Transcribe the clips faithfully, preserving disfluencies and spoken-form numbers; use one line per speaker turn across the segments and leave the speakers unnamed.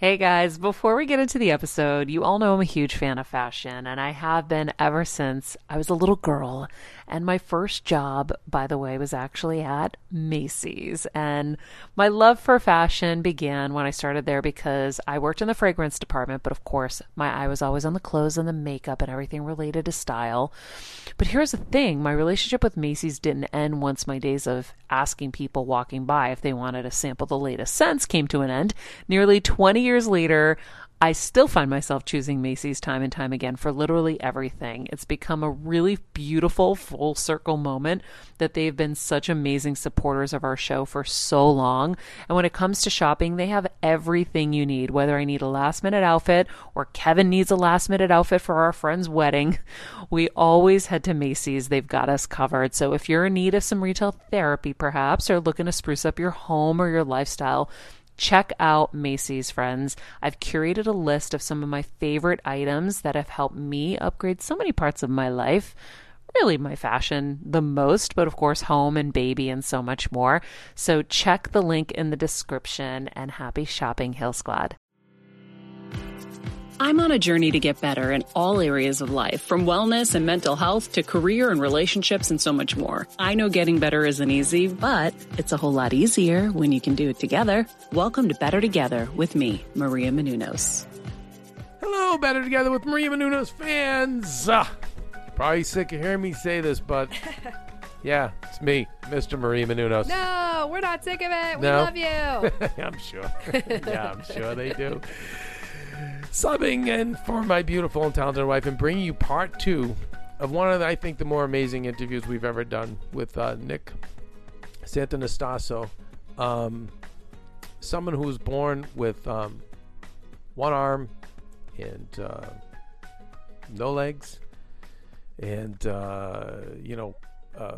Hey guys, before we get into the episode, you all know I'm a huge fan of fashion, and I have been ever since I was a little girl. And my first job, by the way, was actually at Macy's. And my love for fashion began when I started there because I worked in the fragrance department, but of course, my eye was always on the clothes and the makeup and everything related to style. But here's the thing, my relationship with Macy's didn't end once my days of asking people walking by if they wanted to sample the latest scents came to an end. Nearly twenty years later, I still find myself choosing Macy's time and time again for literally everything. It's become a really beautiful full circle moment that they've been such amazing supporters of our show for so long. And when it comes to shopping, they have everything you need, whether I need a last minute outfit or Kevin needs a last minute outfit for our friend's wedding. We always head to Macy's. They've got us covered. So if you're in need of some retail therapy, perhaps, or looking to spruce up your home or your lifestyle, check out Macy's, friends. I've curated a list of some of my favorite items that have helped me upgrade so many parts of my life. Really my fashion the most, but of course home and baby and so much more. So check the link in the description and happy shopping, Hill Squad.
I'm on a journey to get better in all areas of life, from wellness and mental health to career and relationships and so much more. I know getting better isn't easy, but it's a whole lot easier when you can do it together. Welcome to Better Together with me, Maria Menounos.
Hello, Better Together with Maria Menounos fans. Uh, probably sick of hearing me say this, but yeah, it's me, Mister Maria Menounos.
No, we're not sick of it. We
No?
love you.
I'm sure. Yeah, I'm sure they do. Subbing in for my beautiful and talented wife and bringing you part two of one of, the, I think, the more amazing interviews we've ever done with uh, Nick Santonastasso. Um, someone who was born with um, one arm and uh, no legs. And, uh, you know, uh,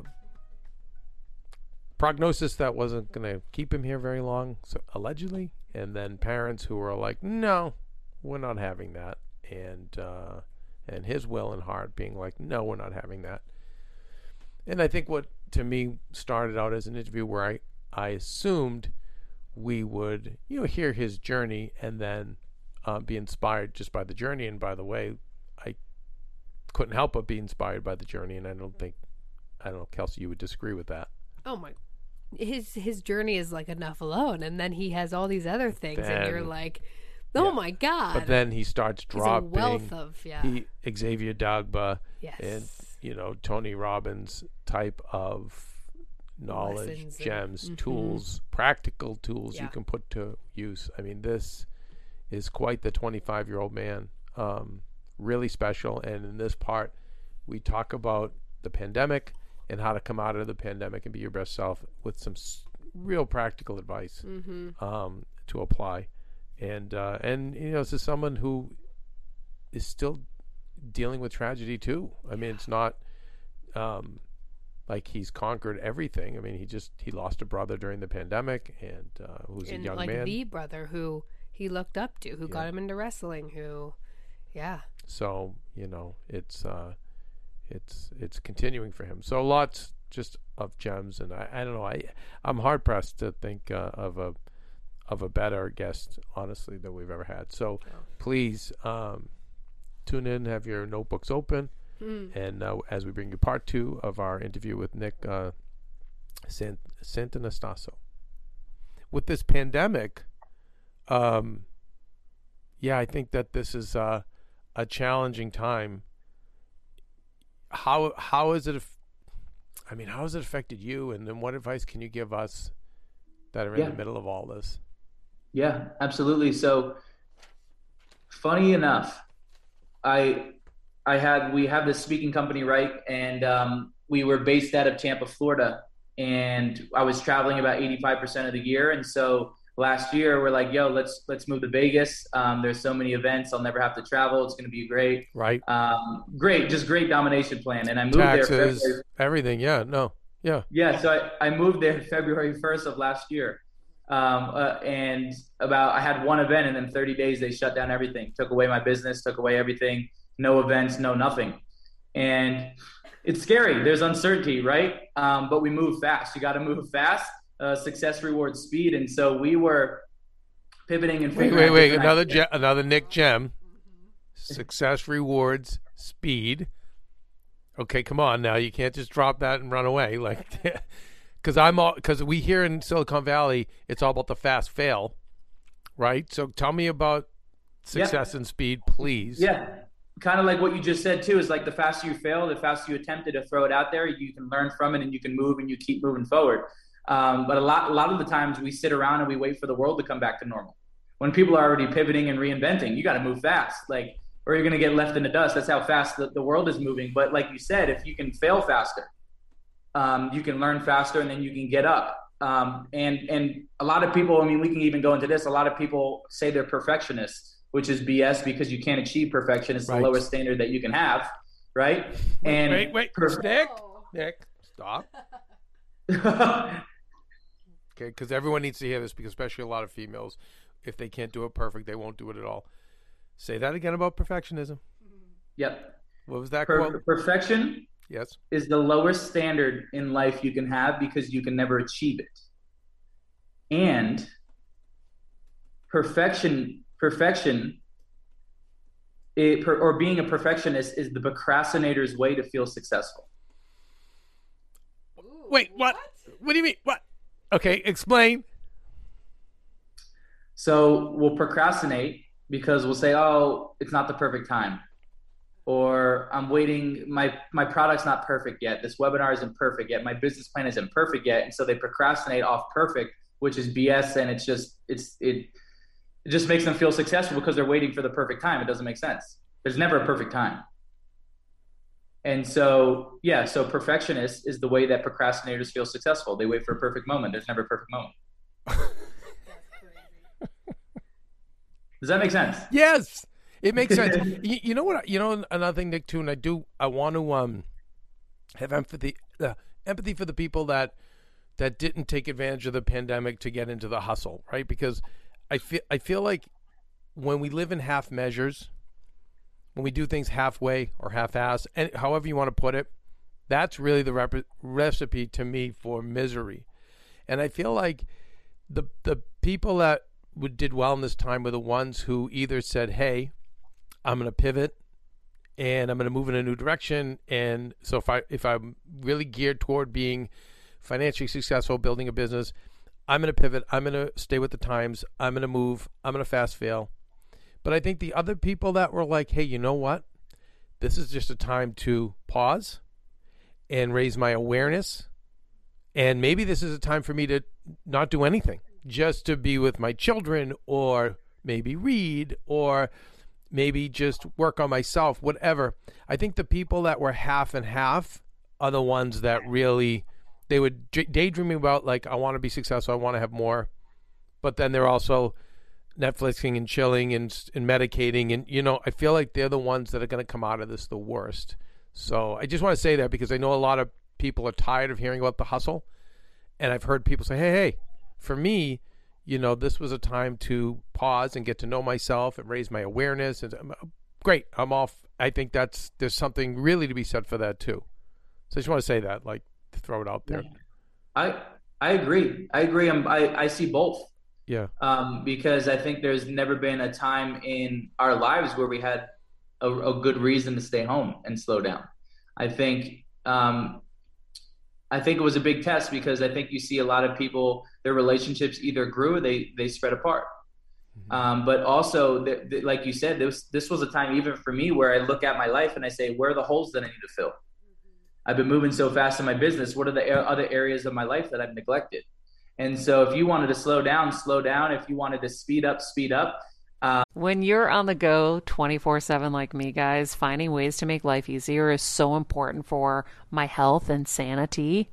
prognosis that wasn't going to keep him here very long, so allegedly. And then parents who were like, no, we're not having that. And uh, and his will and heart being like, no, we're not having that. And I think what, to me, started out as an interview where I, I assumed we would, you know, hear his journey and then uh, be inspired just by the journey. And by the way, I couldn't help but be inspired by the journey. And I don't think, I don't know, Kelsey, you would disagree with that.
Oh my, his his journey is like enough alone, and then he has all these other things,
Then-
and you're like, oh
Yeah.
my god.
But then he starts
He's a
dropping.
wealth of yeah.
he, Xavier Dagba
yes.
and, you know, Tony Robbins type of knowledge,
Lessons and-
gems,
mhm.
tools, practical tools
Yeah.
you can put to use. I mean, this is quite the twenty-five-year-old man. Um, really special. And in this part, we talk about the pandemic and how to come out of the pandemic and be your best self with some s- real practical advice
Mm-hmm.
um, to apply. And, uh, and you know, this is someone who is still dealing with tragedy too. I mean, it's not um, like he's conquered everything. I mean, he just, he lost a brother during the pandemic and uh, who was
And
a young
like
man.
the brother who he looked up to, who
Yeah.
got him into wrestling, who, yeah.
So, you know, it's, uh, it's, it's continuing for him. So lots just of gems. And I, I don't know, I, I'm hard pressed to think uh, of a, of a better guest, honestly, that we've ever had. So
Oh.
please um, tune in, have your notebooks open,
Mm.
and uh, as we bring you part two of our interview with Nick uh, Sant- Santonastasso. With this pandemic, um, yeah, I think that this is uh, a challenging time. How how is it? Af- I mean, how has it affected you? And then, what advice can you give us that are in
Yeah.
the middle of all this?
Yeah, absolutely. So funny enough, I I had we have this speaking company, right? And um, we were based out of Tampa, Florida, and I was traveling about eighty-five percent of the year. And so last year we're like, yo, let's let's move to Vegas. Um, there's so many events, I'll never have to travel. It's going to be great.
Right.
Um, great, just great domination plan. And I moved
Taxes,
there. February,
everything. Yeah. No. Yeah.
yeah, so I, I moved there February first of last year. Um, uh, and about I had one event, and then thirty days they shut down everything, took away my business, took away everything, no events, no nothing. And it's scary. There's uncertainty, right? Um, but we move fast. You got to move fast. Uh, success rewards speed. And so we were pivoting and
Wait,
figuring
wait,
out
wait.
different
Another
ideas.
ge- another Nick gem. Success rewards speed. Okay, come on now. You can't just drop that and run away, like, because I'm all because we here in Silicon Valley, it's all about the fast fail, right? So tell me about success
Yeah.
and speed, please.
Yeah, kind of like what you just said too. Is like the faster you fail, the faster you attempted to throw it out there, you can learn from it and you can move and you keep moving forward. Um, but a lot, a lot of the times we sit around and we wait for the world to come back to normal. When people are already pivoting and reinventing, you got to move fast. Like, or you're going to get left in the dust. That's how fast the, the world is moving. But like you said, if you can fail faster, um, you can learn faster and then you can get up. Um, and, and a lot of people, I mean, we can even go into this. A lot of people say they're perfectionists, which is B S because you can't achieve perfection. It's
Right.
the lowest standard that you can have. Right.
Wait,
and
wait, wait.
perf-
Nick, Nick, stop. Okay, because everyone needs to hear this, because especially a lot of females, if they can't do it perfect, they won't do it at all. Say that again about perfectionism.
Yep.
What was that
Per-
quote?
perfection
Yes.
is the lowest standard in life you can have because you can never achieve it. And perfection, perfection, it, per, or being a perfectionist is the procrastinator's way to feel successful.
Wait, what? What do you mean? What? Okay, explain.
So we'll procrastinate because we'll say, oh, it's not the perfect time. Or I'm waiting, my, my product's not perfect yet. This webinar isn't perfect yet. My business plan isn't perfect yet. And so they procrastinate off perfect, which is B S. And it's just, it's, it, it just makes them feel successful because they're waiting for the perfect time. It doesn't make sense. There's never a perfect time. And so, yeah, so perfectionist is the way that procrastinators feel successful. They wait for a perfect moment. There's never a perfect moment. Does that make sense?
Yes, it makes sense. you, you know what? You know another thing, Nick, too, and I do. I want to um have empathy, uh, empathy for the people that that didn't take advantage of the pandemic to get into the hustle, right? Because I feel I feel like when we live in half measures, when we do things halfway or half-ass, and however you want to put it, that's really the rep- recipe to me for misery. And I feel like the the people that would, did well in this time were the ones who either said, hey, I'm going to pivot and I'm going to move in a new direction. And so if, I, if I'm really geared toward being financially successful, building a business, I'm going to pivot. I'm going to stay with the times. I'm going to move. I'm going to fast fail. But I think the other people that were like, hey, you know what? This is just a time to pause and raise my awareness. And maybe this is a time for me to not do anything, just to be with my children, or maybe read, or maybe just work on myself, whatever. I think the people that were half and half are the ones that really, they would daydreaming about, like, I want to be successful, I want to have more. But then they're also Netflixing and chilling and, and medicating. And, you know, I feel like they're the ones that are going to come out of this the worst. So I just want to say that because I know a lot of people are tired of hearing about the hustle. And I've heard people say, hey, hey, for me, you know, this was a time to pause and get to know myself and raise my awareness. And great, I'm off. I think that's, there's something really to be said for that too. So I just want to say that, like, to throw it out there.
I I agree. I agree. I'm, I I see both.
Yeah.
Um, because I think there's never been a time in our lives where we had a, a good reason to stay home and slow down. I think um, I think it was a big test because I think you see a lot of people, their relationships either grew or they they spread apart. Mm-hmm. Um, but also, the, the, like you said, this this was a time even for me where I look at my life and I say, where are the holes that I need to fill? I've been moving so fast in my business. What are the other areas of my life that I've neglected? And so if you wanted to slow down, slow down. If you wanted to speed up, speed up. Uh,
when you're on the go twenty-four seven like me, guys, finding ways to make life easier is so important for my health and sanity.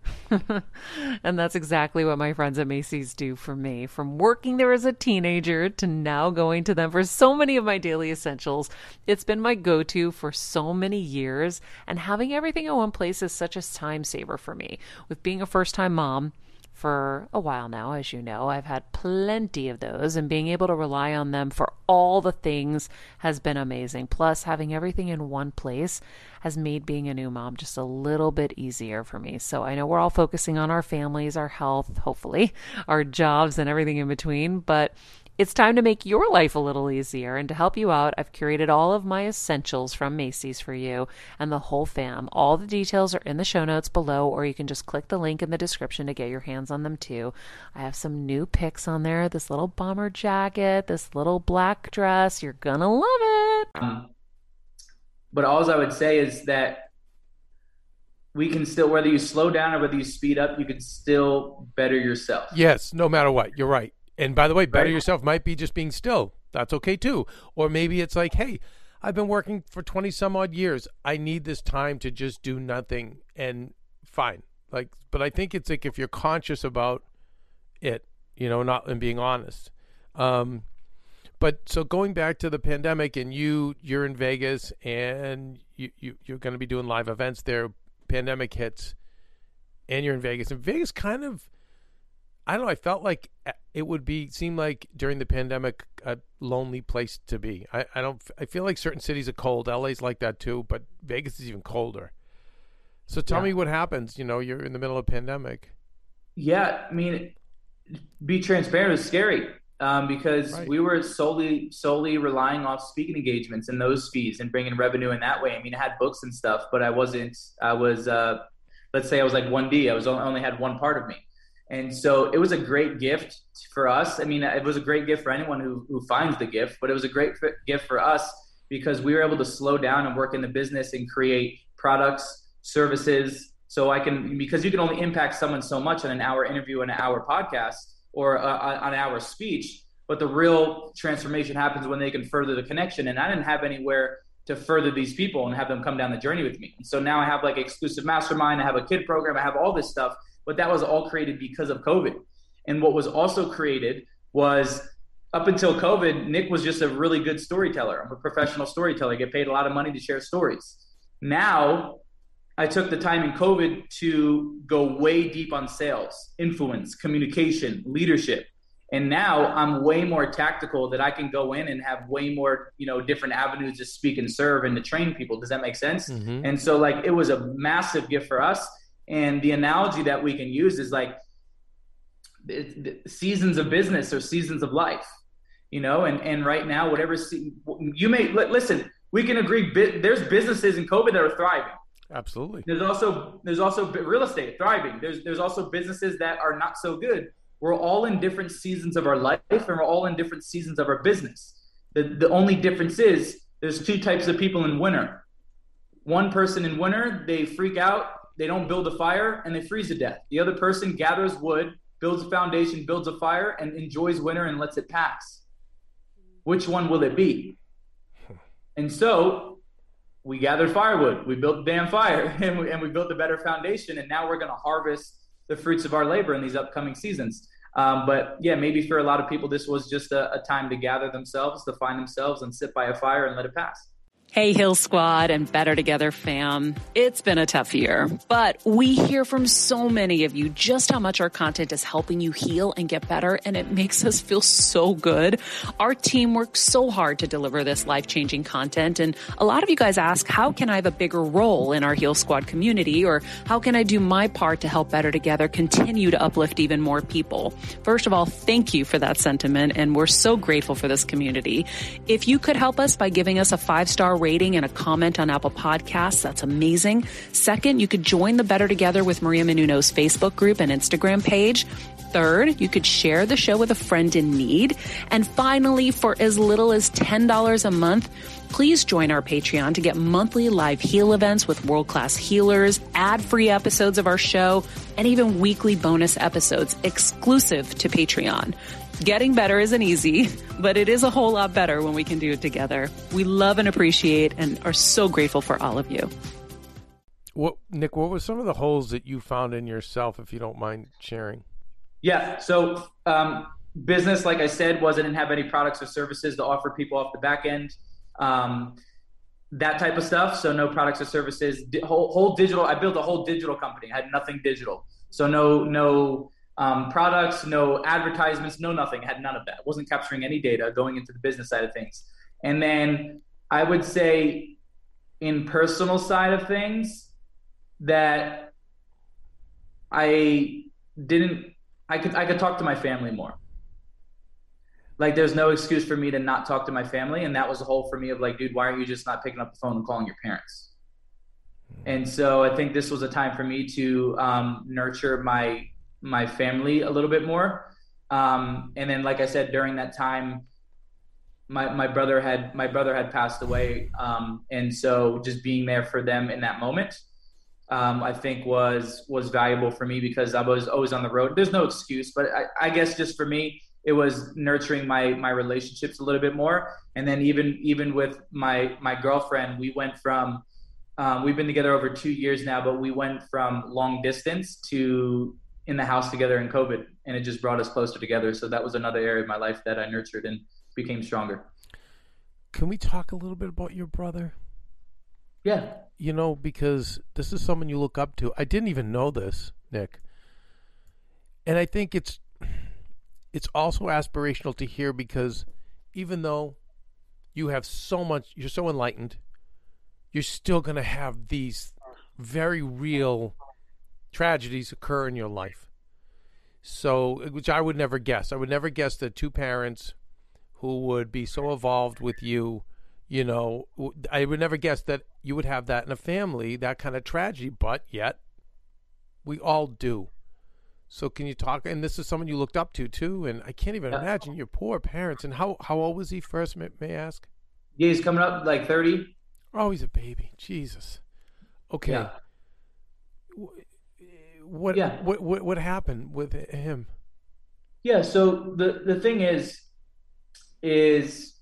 And that's exactly what my friends at Macy's do for me. From working there as a teenager to now going to them for so many of my daily essentials, it's been my go-to for so many years. And having everything in one place is such a time saver for me. With being a first-time mom for a while now, as you know, I've had plenty of those, and being able to rely on them for all the things has been amazing. Plus, having everything in one place has made being a new mom just a little bit easier for me. So I know we're all focusing on our families, our health, hopefully, our jobs and everything in between, but It's time to make your life a little easier, and to help you out, I've curated all of my essentials from Macy's for you and the whole fam. All the details are in the show notes below, or you can just click the link in the description to get your hands on them too. I have some new picks on there, this little bomber jacket, this little black dress. You're gonna love it.
Um, but all I would say is that we can still, whether you slow down or whether you speed up, you can still better yourself.
Yes, no matter what. You're right. And by the way, better
Right.
yourself might be just being still. That's okay too. Or maybe it's like, hey, I've been working for twenty some odd years. I need this time to just do nothing, and fine. Like, but I think it's like if you're conscious about it, you know, not and being honest. Um, but so going back to the pandemic, and you you're in Vegas, and you, you you're going to be doing live events there. Pandemic hits, and you're in Vegas, and Vegas kind of, I don't know, I felt like it would be, seem like during the pandemic, a lonely place to be. I, I don't, I feel like certain cities are cold. L A's like that too, but Vegas is even colder. So tell
Yeah.
me what happens. You know, you're in the middle of a pandemic.
Yeah, I mean, be transparent is scary um, because
Right.
we were solely solely relying off speaking engagements and those fees and bringing revenue in that way. I mean, I had books and stuff, but I wasn't. I was, uh, let's say, I was like one D. I was only, only had one part of me, and so it was a great gift for us. I mean, it was a great gift for anyone who who finds the gift, but it was a great f- gift for us because we were able to slow down and work in the business and create products, services. So I can, because you can only impact someone so much on an hour interview and an hour podcast or uh, on an hour speech, but the real transformation happens when they can further the connection. And I didn't have anywhere to further these people and have them come down the journey with me. And so now I have like exclusive mastermind, I have a kid program, I have all this stuff, but that was all created because of COVID. And what was also created was, up until COVID, Nick was just a really good storyteller. I'm a professional storyteller. I get paid a lot of money to share stories. Now, I took the time in COVID to go way deep on sales, influence, communication, leadership. And now I'm way more tactical that I can go in and have way more, you know, different avenues to speak and serve and to train people. Does that make sense?
Mm-hmm.
And so like, it was a massive gift for us. And the analogy that we can use is like the, the seasons of business or seasons of life, you know, and, and right now, whatever se- you may li- listen, we can agree. Bi- there's businesses in COVID that are thriving.
Absolutely.
There's also there's also real estate thriving. There's there's also businesses that are not so good. We're all in different seasons of our life, and we're all in different seasons of our business. The the only difference is there's two types of people in winter. One person in winter, they freak out, they don't build a fire, and they freeze to death. The other person gathers wood, builds a foundation, builds a fire, and enjoys winter and lets it pass. Which one will it be? And so we gathered firewood, we built the damn fire, and we, and we built a better foundation. And now we're going to harvest the fruits of our labor in these upcoming seasons. Um, but yeah, maybe for a lot of people, this was just a, a time to gather themselves, to find themselves and sit by a fire and let it pass.
Hey, Hill Squad and Better Together fam. It's been a tough year, but we hear from so many of you just how much our content is helping you heal and get better, and it makes us feel so good. Our team works so hard to deliver this life-changing content, and a lot of you guys ask, how can I have a bigger role in our Heal Squad community, or how can I do my part to help Better Together continue to uplift even more people? First of all, thank you for that sentiment, and we're so grateful for this community. If you could help us by giving us a five-star rating and a comment on Apple Podcasts, that's amazing. Second, you could join the Better Together with Maria Menounos Facebook group and Instagram page. Third, you could share the show with a friend in need. And finally, for as little as ten dollars a month, please join our Patreon to get monthly live heal events with world-class healers, ad-free episodes of our show, and even weekly bonus episodes exclusive to Patreon. Getting better isn't easy, but it is a whole lot better when we can do it together. We love and appreciate and are so grateful for all of you.
What, Nick, what were some of the holes that you found in yourself, if you don't mind sharing?
Yeah. So um, business, like I said, was I didn't have any products or services to offer people off the back end. Um, that type of stuff. So no products or services, Di- whole, whole digital. I built a whole digital company. I had nothing digital. So no, no um, products, no advertisements, no nothing. I had none of that. I wasn't capturing any data going into the business side of things. And then I would say in personal side of things that I didn't, I could, I could talk to my family more. like there's no excuse for me to not talk to my family. And that was the whole for me of like, dude, why are you just not picking up the phone and calling your parents? And so I think this was a time for me to um, nurture my my family a little bit more. Um, and then, like I said, during that time, my my brother had my brother had passed away, um, and so just being there for them in that moment, um, I think was was valuable for me because I was always on the road. There's no excuse, but I, I guess just for me, it was nurturing my my relationships a little bit more. And then even even with my my girlfriend, we went from Um, we've been together over two years now, but we went from long distance to in the house together in COVID, and it just brought us closer together. So that was another area of my life that I nurtured and became stronger.
Can we talk a little bit about your brother?
Yeah.
You know, because this is someone you look up to. I didn't even know this, Nick. And I think it's it's also aspirational to hear because even though you have so much, you're so enlightened, you're still going to have these very real tragedies occur in your life. So, which I would never guess. I would never guess that two parents who would be so evolved with you, you know, I would never guess that you would have that in a family, that kind of tragedy, but yet we all do. So can you talk, and this is someone you looked up to too, and I can't even imagine your poor parents. And how, how old was he first, may, may I ask?
Yeah, he's coming up like thirty.
Oh, he's a baby. Jesus. Okay.
Yeah.
What,
yeah.
what what what happened with him?
Yeah. So the the thing is, is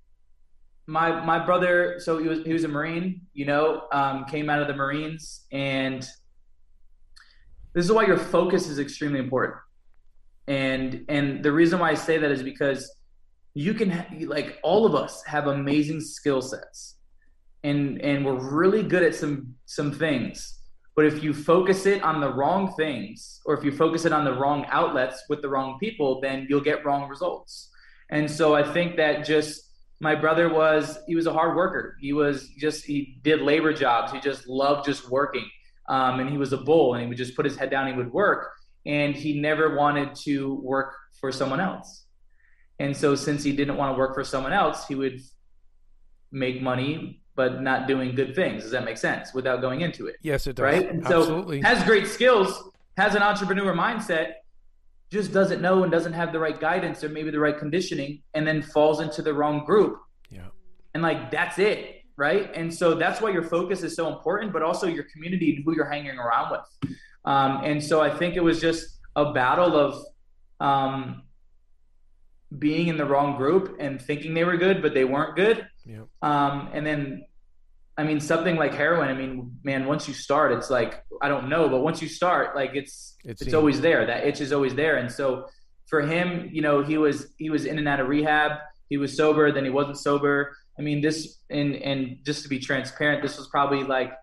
my my brother. So he was he was a Marine. You know, um, came out of the Marines, and this is why your focus is extremely important. And and the reason why I say that is because you can ha- like all of us have amazing skill sets. And and we're really good at some some things. But if you focus it on the wrong things, or if you focus it on the wrong outlets with the wrong people, then you'll get wrong results. And so I think that just my brother was, he was a hard worker. He was just, he did labor jobs. He just loved just working. Um, and he was a bull, and he would just put his head down, he would work. And he never wanted to work for someone else. And so since he didn't want to work for someone else, he would make money but not doing good things. Does that make sense without going into it?
Yes, it does.
Right? And
Absolutely.
so has great skills, has an entrepreneur mindset, just doesn't know and doesn't have the right guidance or maybe the right conditioning, and then falls into the wrong group.
Yeah.
And like, that's it. Right. And so that's why your focus is so important, but also your community and who you're hanging around with. Um, and so I think it was just a battle of um, being in the wrong group and thinking they were good, but they weren't good.
Yeah.
Um, and then, I mean, something like heroin, I mean, man, once you start, it's like, I don't know, but once you start, like it's,
It's
it's
easy.
always there. That itch is always there. And so for him, you know, he was, he was in and out of rehab. He was sober, then he wasn't sober. I mean, this, and, and just to be transparent, this was probably like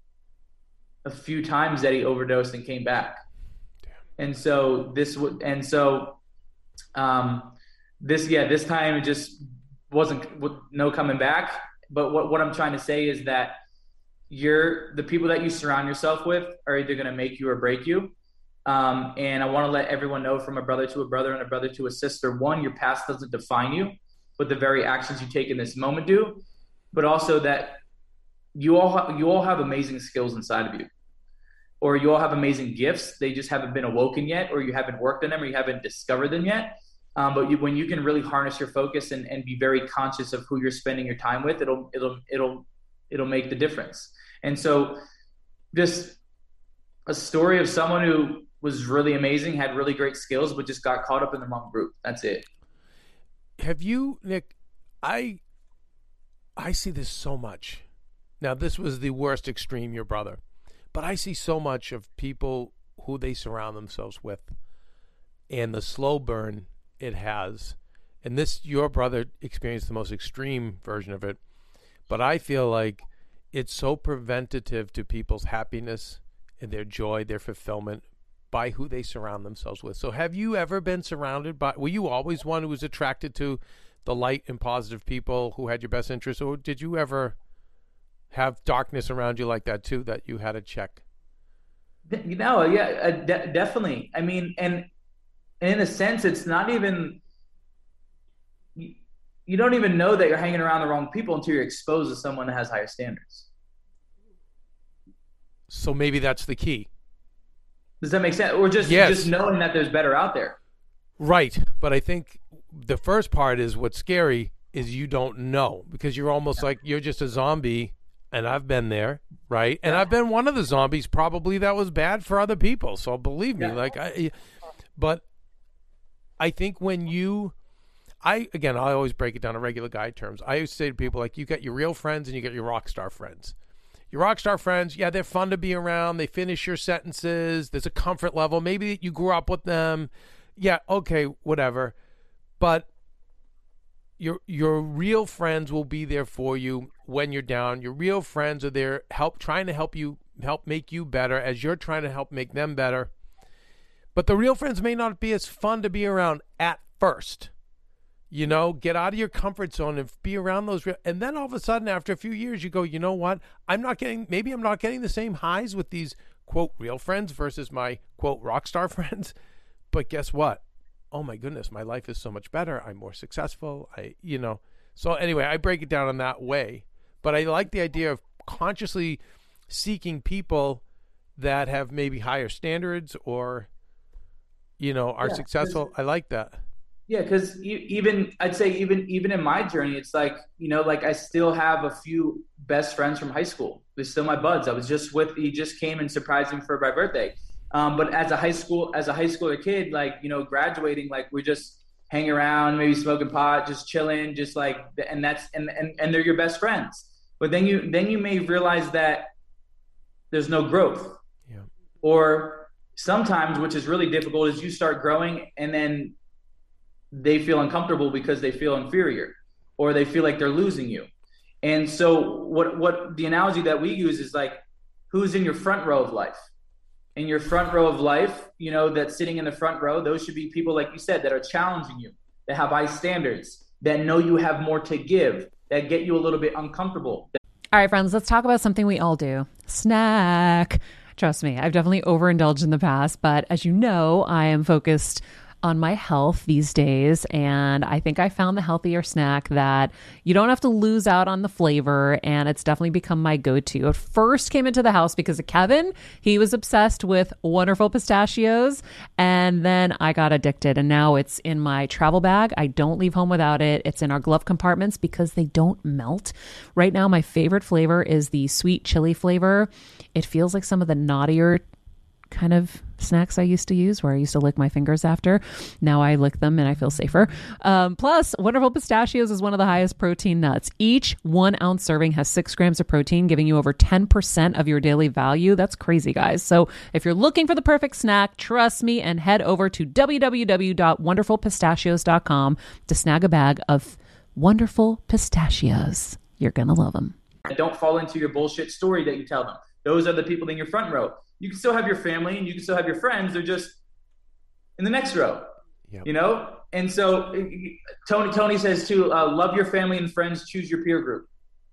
a few times that he overdosed and came back. Damn. And so this would, and so, um, this, yeah, this time it just wasn't no coming back. But what, what I'm trying to say is that you're the people that you surround yourself with are either going to make you or break you. Um, and I want to let everyone know, from a brother to a brother and a brother to a sister, one, your past doesn't define you, but the very actions you take in this moment do. But also that you all ha- you all have amazing skills inside of you, or you all have amazing gifts. They just haven't been awoken yet, or you haven't worked on them, or you haven't discovered them yet. Um, but you, when you can really harness your focus and, and be very conscious of who you're spending your time with, it'll it'll it'll it'll make the difference. And so, just a story of someone who was really amazing, had really great skills, but just got caught up in the wrong group. That's it.
Have you, Nick? I I see this so much. Now, this was the worst extreme, your brother, but I see so much of people who they surround themselves with, and the slow burn it has. And this, your brother experienced the most extreme version of it, but I feel like it's so preventative to people's happiness and their joy, their fulfillment, by who they surround themselves with. So have you ever been surrounded by, were you always one who was attracted to the light and positive people who had your best interests, or did you ever have darkness around you like that too, that you had to check?
You know, yeah, uh, de- definitely. I mean, and, and in a sense, it's not even, you don't even know that you're hanging around the wrong people until you're exposed to someone that has higher standards.
So maybe that's the key.
Does that make sense? Or just
Yes.
just knowing that there's better out there.
Right. But I think the first part is what's scary is you don't know, because you're almost like you're just a zombie, and I've been there, right? And I've been one of the zombies probably that was bad for other people. So believe me,
Yeah.
like I but I think when you I again, I always break it down to regular guy terms. I always say to people, like, you got your real friends and you got your rock star friends. Your rock star friends, yeah, they're fun to be around. They finish your sentences. There's a comfort level. Maybe you grew up with them. Yeah, okay, whatever. But your your real friends will be there for you when you're down. Your real friends are there help trying to help you help make you better as you're trying to help make them better. But the real friends may not be as fun to be around at first. You know, get out of your comfort zone and be around those real, and then all of a sudden after a few years you go, you know what? I'm not getting maybe I'm not getting the same highs with these quote real friends versus my quote rock star friends. But guess what? Oh my goodness, my life is so much better. I'm more successful. I, you know, so anyway, I break it down in that way. But I like the idea of consciously seeking people that have maybe higher standards or, you know, are
Yeah,
successful. I like that.
Yeah, because even I'd say even even in my journey, it's like, you know, like I still have a few best friends from high school. They're still my buds. I was just with he just came and surprised me for my birthday. Um, but as a high school as a high schooler kid, like, you know, graduating, like we just hang around, maybe smoking pot, just chilling, just like, and that's and and and they're your best friends. But then you then you may realize that there's no growth.
Yeah.
Or sometimes, which is really difficult, is you start growing and then they feel uncomfortable because they feel inferior or they feel like they're losing you. And so what what the analogy that we use is like, who's in your front row of life? In your front row of life, you know, that's sitting in the front row, those should be people, like you said, that are challenging you, that have high standards, that know you have more to give, that get you a little bit uncomfortable.
All right, friends, let's talk about something we all do. Snack. Trust me, I've definitely overindulged in the past, but as you know, I am focused on my health these days, and I think I found the healthier snack that you don't have to lose out on the flavor, and it's definitely become my go-to. It first came into the house because of Kevin. He was obsessed with Wonderful Pistachios, and then I got addicted, and now it's in my travel bag. I don't leave home without it. It's in our glove compartments because they don't melt. Right now, my favorite flavor is the sweet chili flavor. It feels like some of the naughtier kind of snacks I used to use, where I used to lick my fingers after. Now I lick them and I feel safer. Um, plus, Wonderful Pistachios is one of the highest protein nuts. Each one ounce serving has six grams of protein, giving you over ten percent of your daily value. That's crazy, guys. So if you're looking for the perfect snack, trust me and head over to w w w dot wonderful pistachios dot com to snag a bag of Wonderful Pistachios. You're going to love them.
Don't fall into your bullshit story that you tell them. Those are the people in your front row. You can still have your family and you can still have your friends. They're just in the next row,
Yep.
you know? And so Tony, Tony says too, uh, love your family and friends, choose your peer group.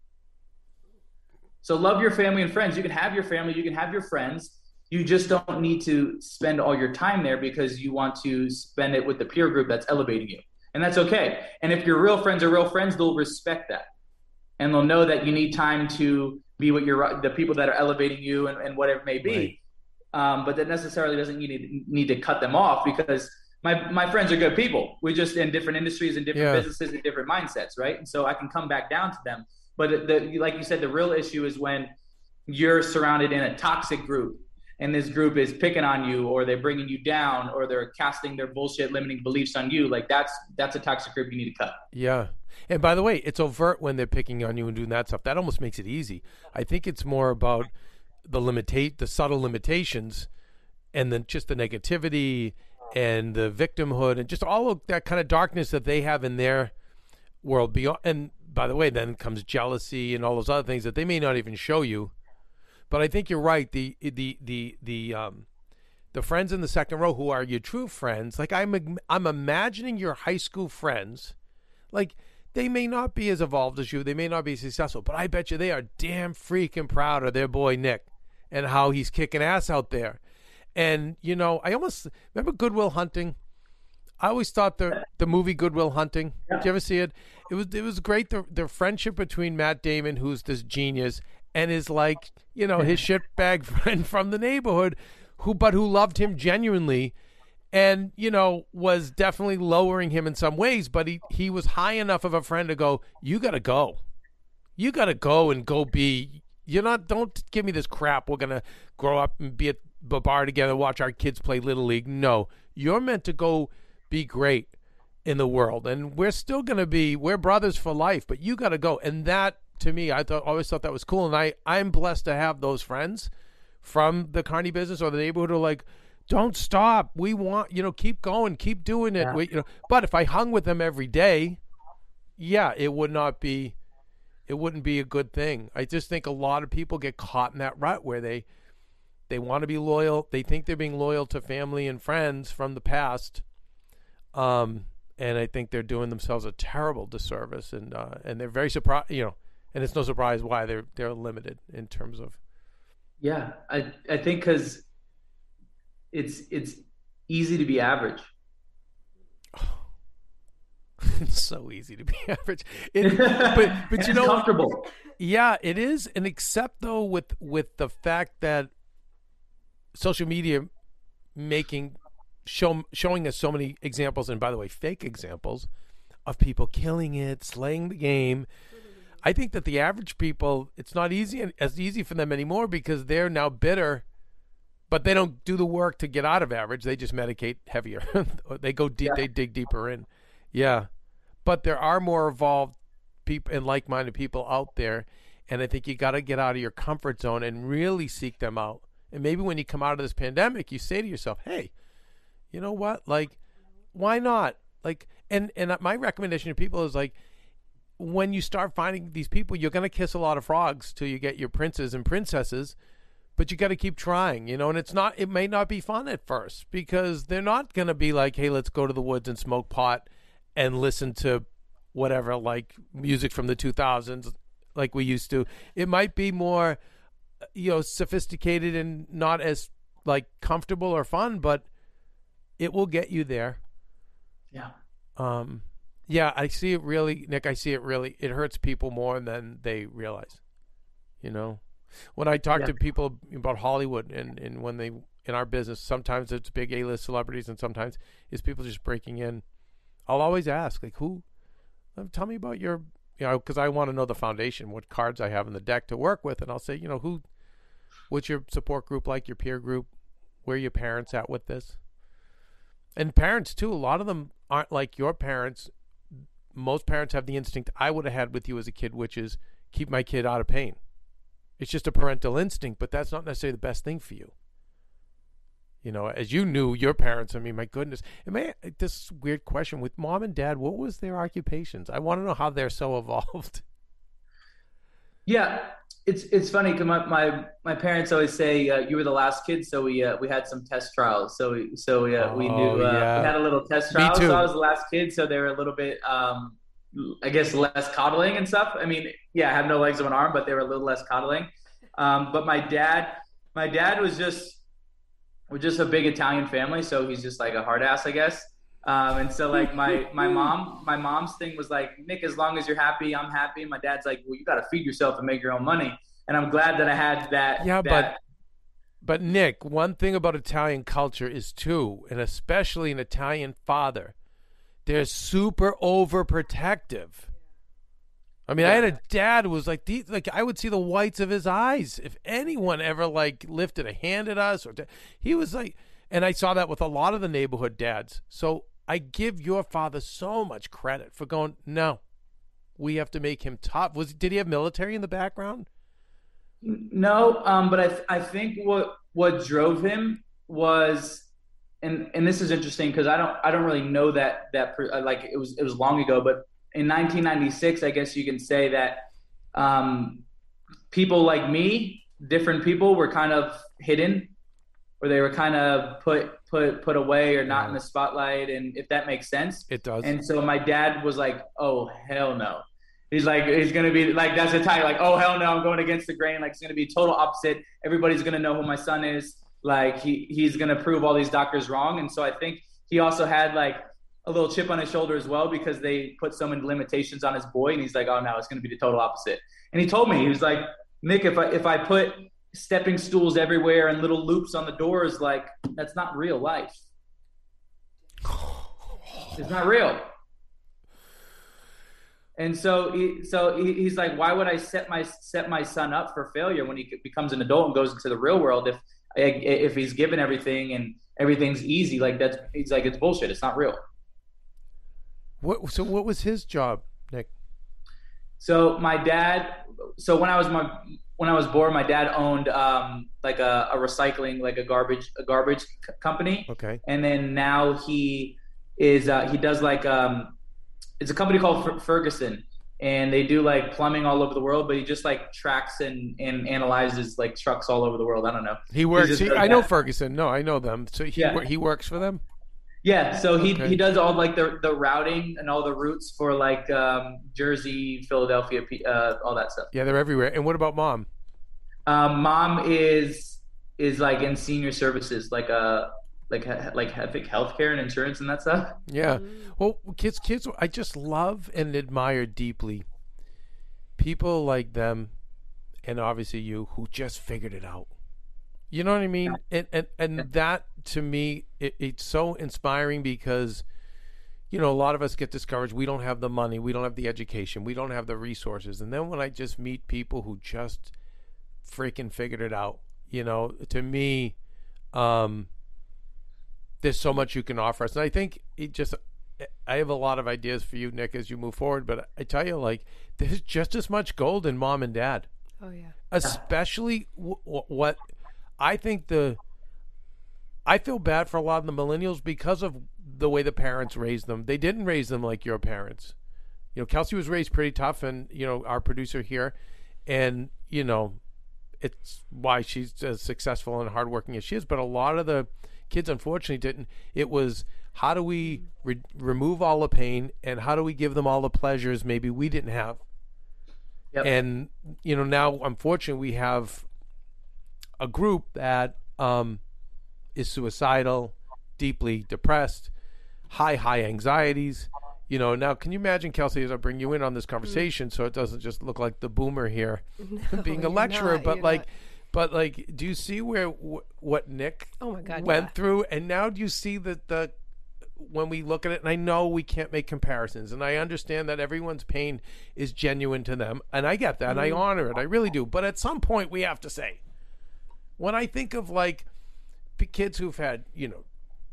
So love your family and friends. You can have your family, you can have your friends. You just don't need to spend all your time there because you want to spend it with the peer group that's elevating you. And that's okay. And if your real friends are real friends, they'll respect that. And they'll know that you need time to be with your the people that are elevating you and, and whatever it may be. Right. Um, but that necessarily doesn't need, need to cut them off, because my, my friends are good people. We're just in different industries and different
yeah.
businesses and different mindsets, right? And so I can come back down to them. But the, like you said, the real issue is when you're surrounded in a toxic group and this group is picking on you, or they're bringing you down, or they're casting their bullshit limiting beliefs on you. Like that's that's a toxic group you need to cut.
Yeah. And by the way, it's overt when they're picking on you and doing that stuff. That almost makes it easy. I think it's more about the limitate, the subtle limitations, and then just the negativity and the victimhood and just all of that kind of darkness that they have in their world. Beyond, and by the way, then comes jealousy and all those other things that they may not even show you. But I think you're right. The the the the um the friends in the second row who are your true friends, like I'm I'm imagining your high school friends, like. They may not be as evolved as you. They may not be successful, but I bet you they are damn freaking proud of their boy Nick and how he's kicking ass out there. And, you know, I almost remember Good Will Hunting. I always thought the the movie Good Will Hunting.
Yeah.
Did you ever see it? It was it was great. The the friendship between Matt Damon, who's this genius, and his like you know his shitbag friend from the neighborhood, who but who loved him genuinely, and you know was definitely lowering him in some ways. But he he was high enough of a friend to go, you gotta go, you gotta go and go be. You're not. Don't give me this crap. We're gonna grow up and be at the bar together, watch our kids play Little League. No, you're meant to go be great in the world, and we're still gonna be. We're brothers for life, but you got to go. And that, to me, I thought always thought that was cool. And I I'm blessed to have those friends from the carny business or the neighborhood who are like, don't stop. We want you know keep going, keep doing it.
Yeah.
We, you know, but if I hung with them every day, yeah, it would not be. It wouldn't be a good thing. I just think a lot of people get caught in that rut where they they want to be loyal. They think they're being loyal to family and friends from the past, um, and I think they're doing themselves a terrible disservice. And uh, and they're very surprised, you know. And it's no surprise why they're they're limited in terms of.
Yeah, I I think because it's it's easy to be average.
It's so easy to be average. It, but but you know,
comfortable.
Yeah, it is. And except though with with the fact that social media making show showing us so many examples, and by the way, fake examples of people killing it, slaying the game. I think that the average people, it's not easy as easy for them anymore because they're now bitter, but they don't do the work to get out of average. They just medicate heavier. They go deep.
Yeah.
They dig deeper in. Yeah. But there are more evolved people and like-minded people out there, and I think you got to get out of your comfort zone and really seek them out. And maybe when you come out of this pandemic, you say to yourself, hey, you know what? Like, why not? Like, and, and my recommendation to people is like, when you start finding these people, you're going to kiss a lot of frogs till you get your princes and princesses, but you got to keep trying, you know, and it's not, it may not be fun at first because they're not going to be like, hey, let's go to the woods and smoke pot and listen to whatever, like music from the two thousands like we used to. It might be more, you know, sophisticated and not as like comfortable or fun, but it will get you there.
Yeah.
Um, yeah, I see it really, Nick, I see it really, it hurts people more than they realize, you know? When I talk
Yeah.
to people about Hollywood and, and when they, in our business, sometimes it's big A-list celebrities and sometimes it's people just breaking in. I'll always ask, like, who, uh, tell me about your, you know, because I want to know the foundation, what cards I have in the deck to work with. And I'll say, you know, who, what's your support group like, your peer group? Where are your parents at with this? And parents, too, a lot of them aren't like your parents. Most parents have the instinct I would have had with you as a kid, which is keep my kid out of pain. It's just a parental instinct, but that's not necessarily the best thing for you. You know, as you knew your parents, I mean, my goodness. And may, this weird question with mom and dad, what was their occupations? I want to know how they're so evolved.
Yeah, it's it's funny because my, my, my parents always say uh, you were the last kid, so we uh, we had some test trials. So we, so we, uh, we
Oh,
knew uh,
yeah.
we had a little test
Me
trial.
too.
So I was the last kid, so they were a little bit, um, I guess, less coddling and stuff. I mean, yeah, I have no legs of an arm, but they were a little less coddling. Um, but my dad, my dad was just. We're just a big Italian family, so he's just like a hard ass, I guess. Um, and so like my my mom, my mom's thing was like, Nick, as long as you're happy, I'm happy. And my dad's like, well, you got to feed yourself and make your own money. And I'm glad that I had that.
Yeah,
that,
but but Nick, one thing about Italian culture is too, and especially an Italian father, they're super overprotective. I mean, I had a dad who was like, these, like I would see the whites of his eyes if anyone ever like lifted a hand at us, or he was like, and I saw that with a lot of the neighborhood dads. So I give your father so much credit for going, no, we have to make him tough. Was did he have military in the background?
No, um, but I th- I think what what drove him was, and and this is interesting because I don't I don't really know that that per, like it was it was long ago, but in nineteen ninety-six, I guess you can say that um, people like me, different people, were kind of hidden, or they were kind of put put put away or not in the spotlight, and if that makes sense.
It does.
And so my dad was like, "Oh hell no." He's like, he's gonna be like, that's Italian, like, "Oh hell no, I'm going against the grain." Like it's gonna be total opposite. Everybody's gonna know who my son is. Like he he's gonna prove all these doctors wrong. And so I think he also had like a little chip on his shoulder as well because they put so many limitations on his boy, and he's like, oh no, it's going to be the total opposite. And he told me, he was like, Nick, if I if I put stepping stools everywhere and little loops on the doors, like that's not real life. It's not real. And so, he, so he, he's like, why would I set my set my son up for failure when he becomes an adult and goes into the real world? If if he's given everything and everything's easy, like that's he's like, it's bullshit. It's not real.
What? So what was his job, Nick?
So my dad. So when I was my when I was born, my dad owned um, like a, a recycling, like a garbage a garbage c- company.
Okay.
And then now he is uh, he does like um, it's a company called F- Ferguson, and they do like plumbing all over the world. But he just like tracks and, and analyzes like trucks all over the world. I don't know.
He works. He, I know
that.
Ferguson. No, I know them. So he
Yeah.
he works for them.
Yeah, so he,
Okay.
he does all like the the routing and all the routes for like um, Jersey, Philadelphia, uh, all that stuff.
Yeah, they're everywhere. And what about mom?
Um, mom is is like in senior services, like uh like like I think healthcare and insurance and that stuff.
Yeah. Well, kids, kids, I just love and admire deeply people like them, and obviously you, who just figured it out. You know what I mean? And and, and that, to me, it, it's so inspiring because, you know, a lot of us get discouraged. We don't have the money. We don't have the education. We don't have the resources. And then when I just meet people who just freaking figured it out, you know, to me, um, there's so much you can offer us. And I think it just, I have a lot of ideas for you, Nick, as you move forward. But I tell you, like, there's just as much gold in mom and dad.
Oh yeah.
Especially w- w- what I think the, I feel bad for a lot of the millennials because of the way the parents raised them. They didn't raise them like your parents. You know, Kelsey was raised pretty tough, and, you know, our producer here, and, you know, it's why she's as successful and hardworking as she is. But a lot of the kids, unfortunately, didn't. It was, how do we re- remove all the pain, and how do we give them all the pleasures maybe we didn't have?
Yep.
And, you know, now, unfortunately, we have a group that um, is suicidal, deeply depressed, high, high anxieties. You know, now, can you imagine, Kelsey, as I bring you in on this conversation, so it doesn't just look like the boomer here
No,
being a
you're
lecturer,
not,
but
you're
like,
not.
but like, do you see where w- what Nick
Oh my God,
went
yeah.
through, and now do you see that the when we look at it, and I know we can't make comparisons, and I understand that everyone's pain is genuine to them, and I get that, and I honor it, I really do. But at some point, we have to say, when I think of like p- kids who've had, you know,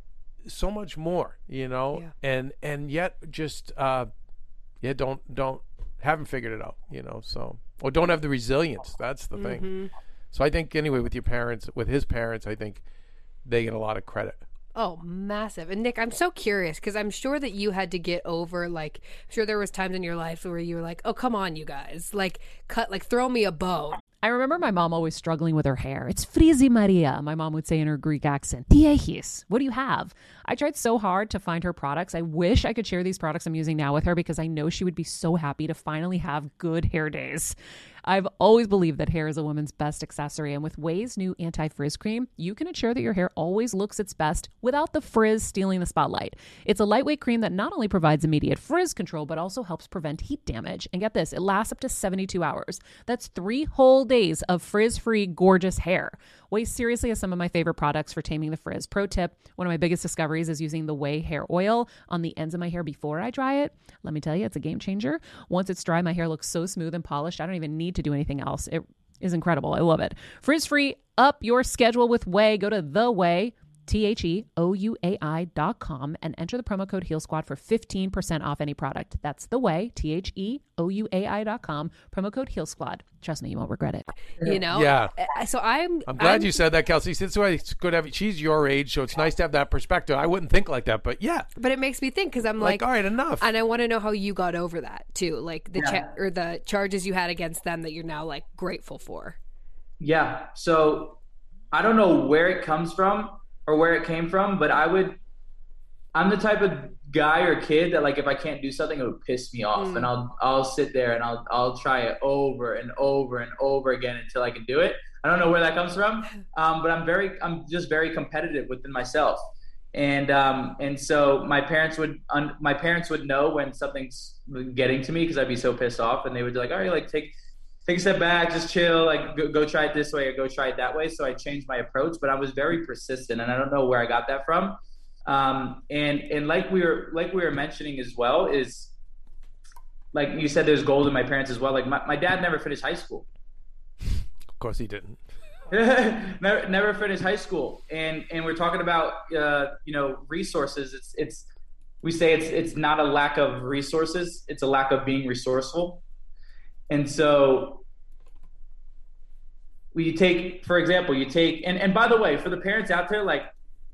so much more, you know,
Yeah.
and and yet just uh, yeah, don't don't haven't figured it out, you know, so or don't have the resilience. That's the thing.
Mm-hmm.
So I think anyway, with your parents, with his parents, I think they get a lot of credit.
Oh, massive. And Nick, I'm so curious because I'm sure that you had to get over, like, I'm sure there was times in your life where you were like, oh, come on, you guys, like, cut, like, throw me a bone.
I remember my mom always struggling with her hair. It's frizzy Maria, my mom would say in her Greek accent. Diehis, what do you have? I tried so hard to find her products. I wish I could share these products I'm using now with her because I know she would be so happy to finally have good hair days. I've always believed that hair is a woman's best accessory, and with Ouai's new anti-frizz cream, you can ensure that your hair always looks its best without the frizz stealing the spotlight. It's a lightweight cream that not only provides immediate frizz control, but also helps prevent heat damage. And get this, it lasts up to seventy-two hours. That's three whole days of frizz-free, gorgeous hair. Ouai seriously has some of my favorite products for taming the frizz. Pro tip, one of my biggest discoveries is using the Ouai hair oil on the ends of my hair before I dry it. Let me tell you, it's a game changer. Once it's dry, my hair looks so smooth and polished, I don't even need to do anything else. It is incredible. I love it. Frizz-free, up your schedule with Ouai. Go to The Ouai, T H E O U A I dot com, and enter the promo code Heal Squad for fifteen percent off any product. That's The Ouai, T H E O U A I dot com, promo code Heal Squad. Trust me, you won't regret it.
You know?
Yeah.
Uh, So I'm.
I'm glad you said that, Kelsey. That's why it's good to have, she's your age, so it's nice to have that perspective. I wouldn't think like that, but yeah,
But it makes me think because I'm
like,
like,
all right, enough.
and I want to know how you got over that too, like the
Yeah.
cha- or the charges you had against them that you're now like grateful for.
Yeah. So I don't know where it comes from or where it came from, but I would, I'm the type of guy or kid that like, if I can't do something, it would piss me off,
Mm.
and I'll, I'll sit there and I'll, I'll try it over and over and over again until I can do it. I don't know where that comes from. Um, but I'm very, I'm just very competitive within myself. And um, and so my parents would un- my parents would know when something's getting to me because I'd be so pissed off, and they would be like, all right, like take take a step back, just chill, like go, go try it this way or go try it that way. So I changed my approach, but I was very persistent, and I don't know where I got that from. Um, and and like we were like we were mentioning as well is like you said, there's gold in my parents as well. Like my, my dad never finished high school.
Of course he didn't.
never, never finished high school, and and we're talking about uh, you know resources. It's it's we say it's it's not a lack of resources; it's a lack of being resourceful. And so, we take, for example, you take, and and by the way, for the parents out there, like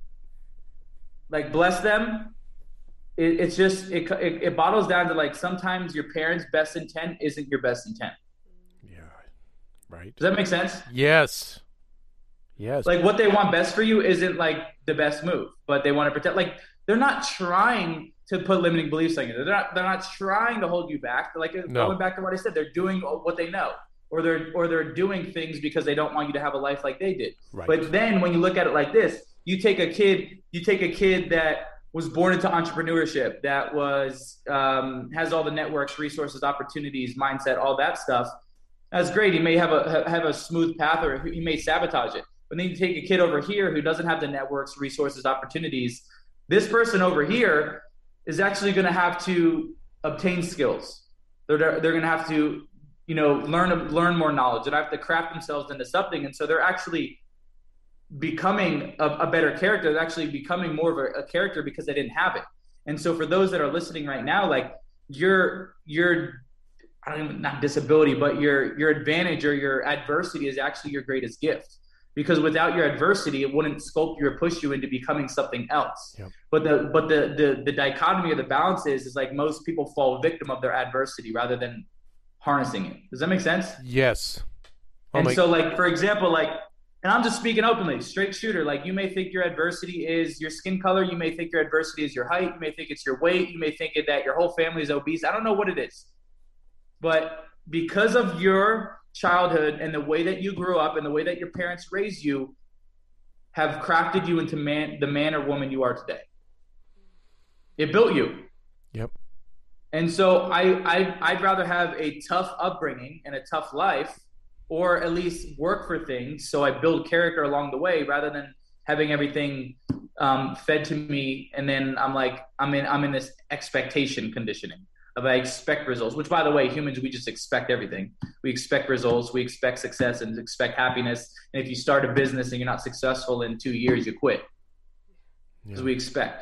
like bless them. It, it's just it, it it bottles down to like sometimes your parents' best intent isn't your best intent.
Yeah, right.
Does that make sense?
Yes. Yes.
Like what they want best for you isn't like the best move, but they want to protect. Like they're not trying to put limiting beliefs on you. They're not. They're not trying to hold you back. They're like
No.
going back to what I said. They're doing what they know, or they're or they're doing things because they don't want you to have a life like they did.
Right.
But then when you look at it like this, you take a kid. You take a kid that was born into entrepreneurship, that was um, has all the networks, resources, opportunities, mindset, all that stuff. That's great. He may have a have a smooth path, or he may sabotage it. But then you take a kid over here who doesn't have the networks, resources, opportunities. This person over here is actually going to have to obtain skills. They're they're going to have to, you know, learn learn more knowledge. And have to craft themselves into something. And so they're actually becoming a, a better character. They're actually becoming more of a, a character because they didn't have it. And so for those that are listening right now, like your your I don't even, not disability, but your your advantage or your adversity is actually your greatest gift. Because without your adversity, it wouldn't sculpt you or push you into becoming something else.
Yep.
But the but the, the the dichotomy or the balance is is like most people fall victim of their adversity rather than harnessing it. Does that make sense?
Yes. Oh
and
my-
so like, for example, like, and I'm just speaking openly, straight shooter, like you may think your adversity is your skin color. You may think your adversity is your height. You may think it's your weight. You may think that your whole family is obese. I don't know what it is. But because of your childhood and the way that you grew up and the way that your parents raised you have crafted you into man the man or woman you are today. It built you.
Yep.
And so I, I I'd rather have a tough upbringing and a tough life, or at least work for things so I build character along the way, rather than having everything um, fed to me and then I'm like I'm in I'm in this expectation conditioning. Of I expect results, which by the way, humans, we just expect everything. We expect results, we expect success and expect happiness. And if you start a business and you're not successful in two years, you quit. Because
Yeah.
we expect.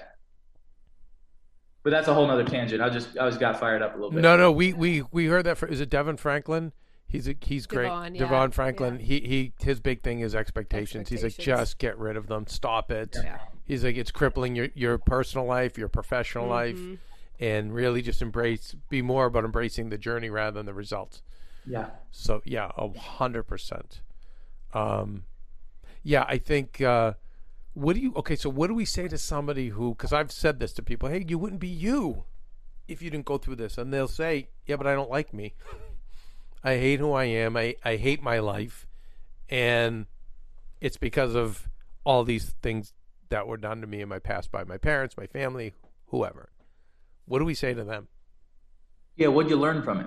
But that's a whole nother tangent. I just I just got fired up a little bit.
No, no, we, we, we heard that. For, is it Devin Franklin? He's a, he's great.
Devon, yeah.
Devon Franklin.
Yeah.
He he. His big thing is expectations. He's like,
Expectations.
just get rid of them. Stop it.
Yeah.
He's like, it's crippling your your personal life, your professional life,
Mhm.
and really just embrace. Be more about embracing the journey rather than the results.
Yeah.
So yeah, a hundred percent. Um, yeah, I think. Uh, what do you? Okay, so what do we say to somebody who? Because I've said this to people. Hey, you wouldn't be you if you didn't go through this, and they'll say, yeah, but I don't like me. I hate who I am. I, I hate my life. And it's because of all these things that were done to me in my past by my parents, my family, whoever. What do we say to them?
Yeah, what'd you learn from it?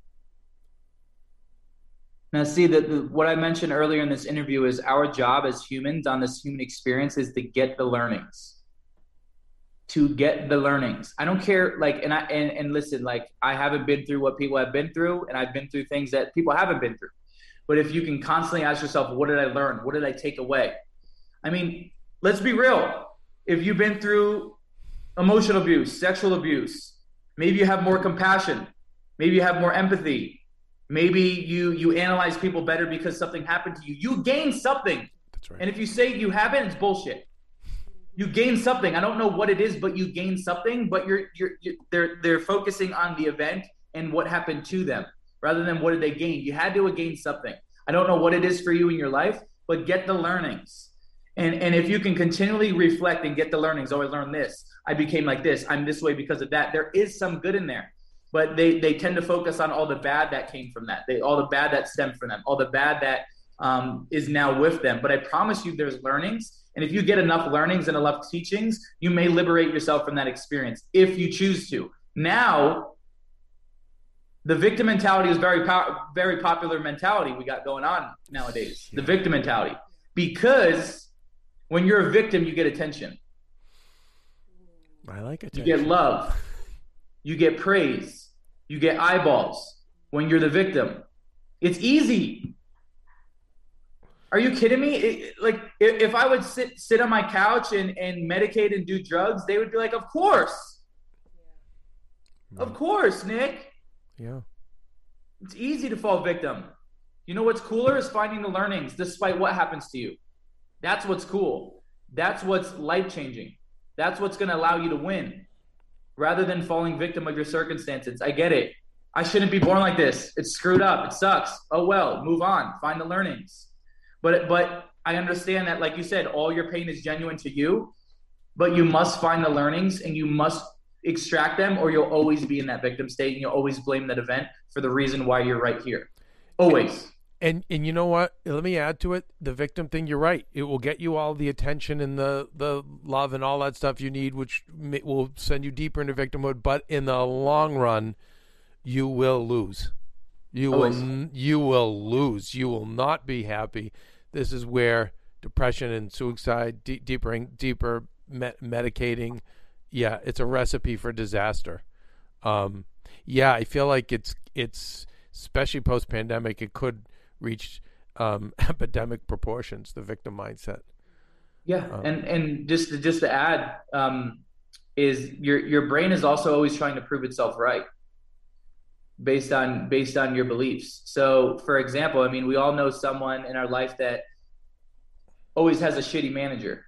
Now, see, that the, what I mentioned earlier in this interview is our job as humans on this human experience is to get the learnings. To get the learnings. I don't care, like, and I and, and listen, like, I haven't been through what people have been through, and I've been through things that people haven't been through. But if you can constantly ask yourself, what did I learn? What did I take away? I mean, let's be real. If you've been through emotional abuse, sexual abuse, maybe you have more compassion. Maybe you have more empathy. Maybe you you analyze people better because something happened to you. You gain something.
That's right.
And if you say you haven't, it's bullshit. You gain something. I don't know what it is, but you gain something. But you're you're, you're they're they're focusing on the event and what happened to them rather than what did they gain. You had to gain something. I don't know what it is for you in your life, but get the learnings. And and if you can continually reflect and get the learnings, oh, I learned this. I became like this. I'm this way because of that. There is some good in there. But they, they tend to focus on all the bad that came from that. They all the bad that stemmed from them, all the bad that um, is now with them. But I promise you there's learnings. And if you get enough learnings and enough teachings, you may liberate yourself from that experience if you choose to. Now, the victim mentality is very, po- very popular mentality we got going on nowadays. The victim mentality. Because when you're a victim, you get attention.
I like it.
You get love. You get praise. You get eyeballs when you're the victim. It's easy. Are you kidding me? It, like, if, if I would sit sit on my couch and, and medicate and do drugs, they would be like, of course. Yeah. Of course, Nick.
Yeah.
It's easy to fall victim. You know what's cooler is finding the learnings despite what happens to you. That's what's cool. That's what's life-changing. That's what's going to allow you to win rather than falling victim of your circumstances. I get it. I shouldn't be born like this. It's screwed up. It sucks. Oh, well, move on. Find the learnings. But but I understand that, like you said, all your pain is genuine to you, but you must find the learnings and you must extract them, or you'll always be in that victim state and you'll always blame that event for the reason why you're right here. Always.
And and you know what? Let me add to it. The victim thing, you're right. It will get you all the attention and the, the love and all that stuff you need, which may, will send you deeper into victimhood. But in the long run, you will lose. You Always. will you will lose. You will not be happy. This is where depression and suicide, de- deeper deeper me- medicating, yeah, it's a recipe for disaster. Um, yeah, I feel like it's it's especially post pandemic, it could reach um, epidemic proportions. The victim mindset.
Yeah,
um,
and and just to, just to add, um, is your your brain is also always trying to prove itself right, based on based on your beliefs. So, for example, I mean, we all know someone in our life that always has a shitty manager.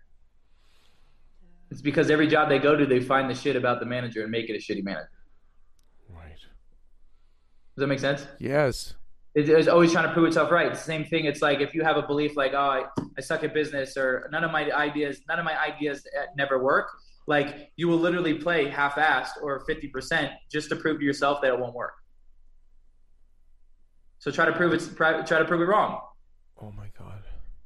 It's because every job they go to, they find the shit about the manager and make it a shitty manager.
Right.
Does that make sense?
Yes.
It's always trying to prove itself right. It's the same thing. It's like if you have a belief like, oh, I, I suck at business, or none of my ideas, none of my ideas never work. Like, you will literally play half-assed or fifty percent just to prove to yourself that it won't work. So try to prove it. Try to prove it wrong.
Oh my God.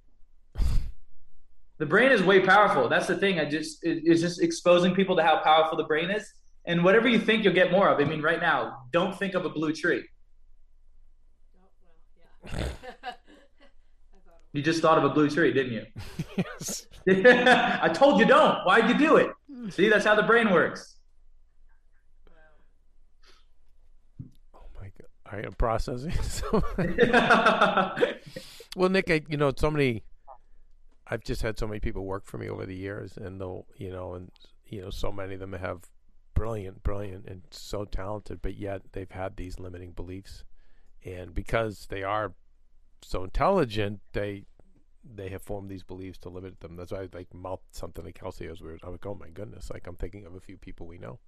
The brain is way powerful. That's the thing. I just it, it's just exposing people to how powerful the brain is. And whatever you think, you'll get more of. I mean, right now, don't think of a blue tree. You just thought of a blue tree, didn't you?
Yes.
I told you don't. Why'd you do it? See, that's how the brain works.
Oh my God. All right, I'm processing. Well, Nick, I, you know, so many, I've just had so many people work for me over the years, and though, you know, and, you know, so many of them have brilliant, brilliant and so talented, but yet they've had these limiting beliefs. And because they are so intelligent, they they have formed these beliefs to limit them. That's why I like mouthed something to Kelsey as we were. I was like, oh my goodness, like I'm thinking of a few people we know.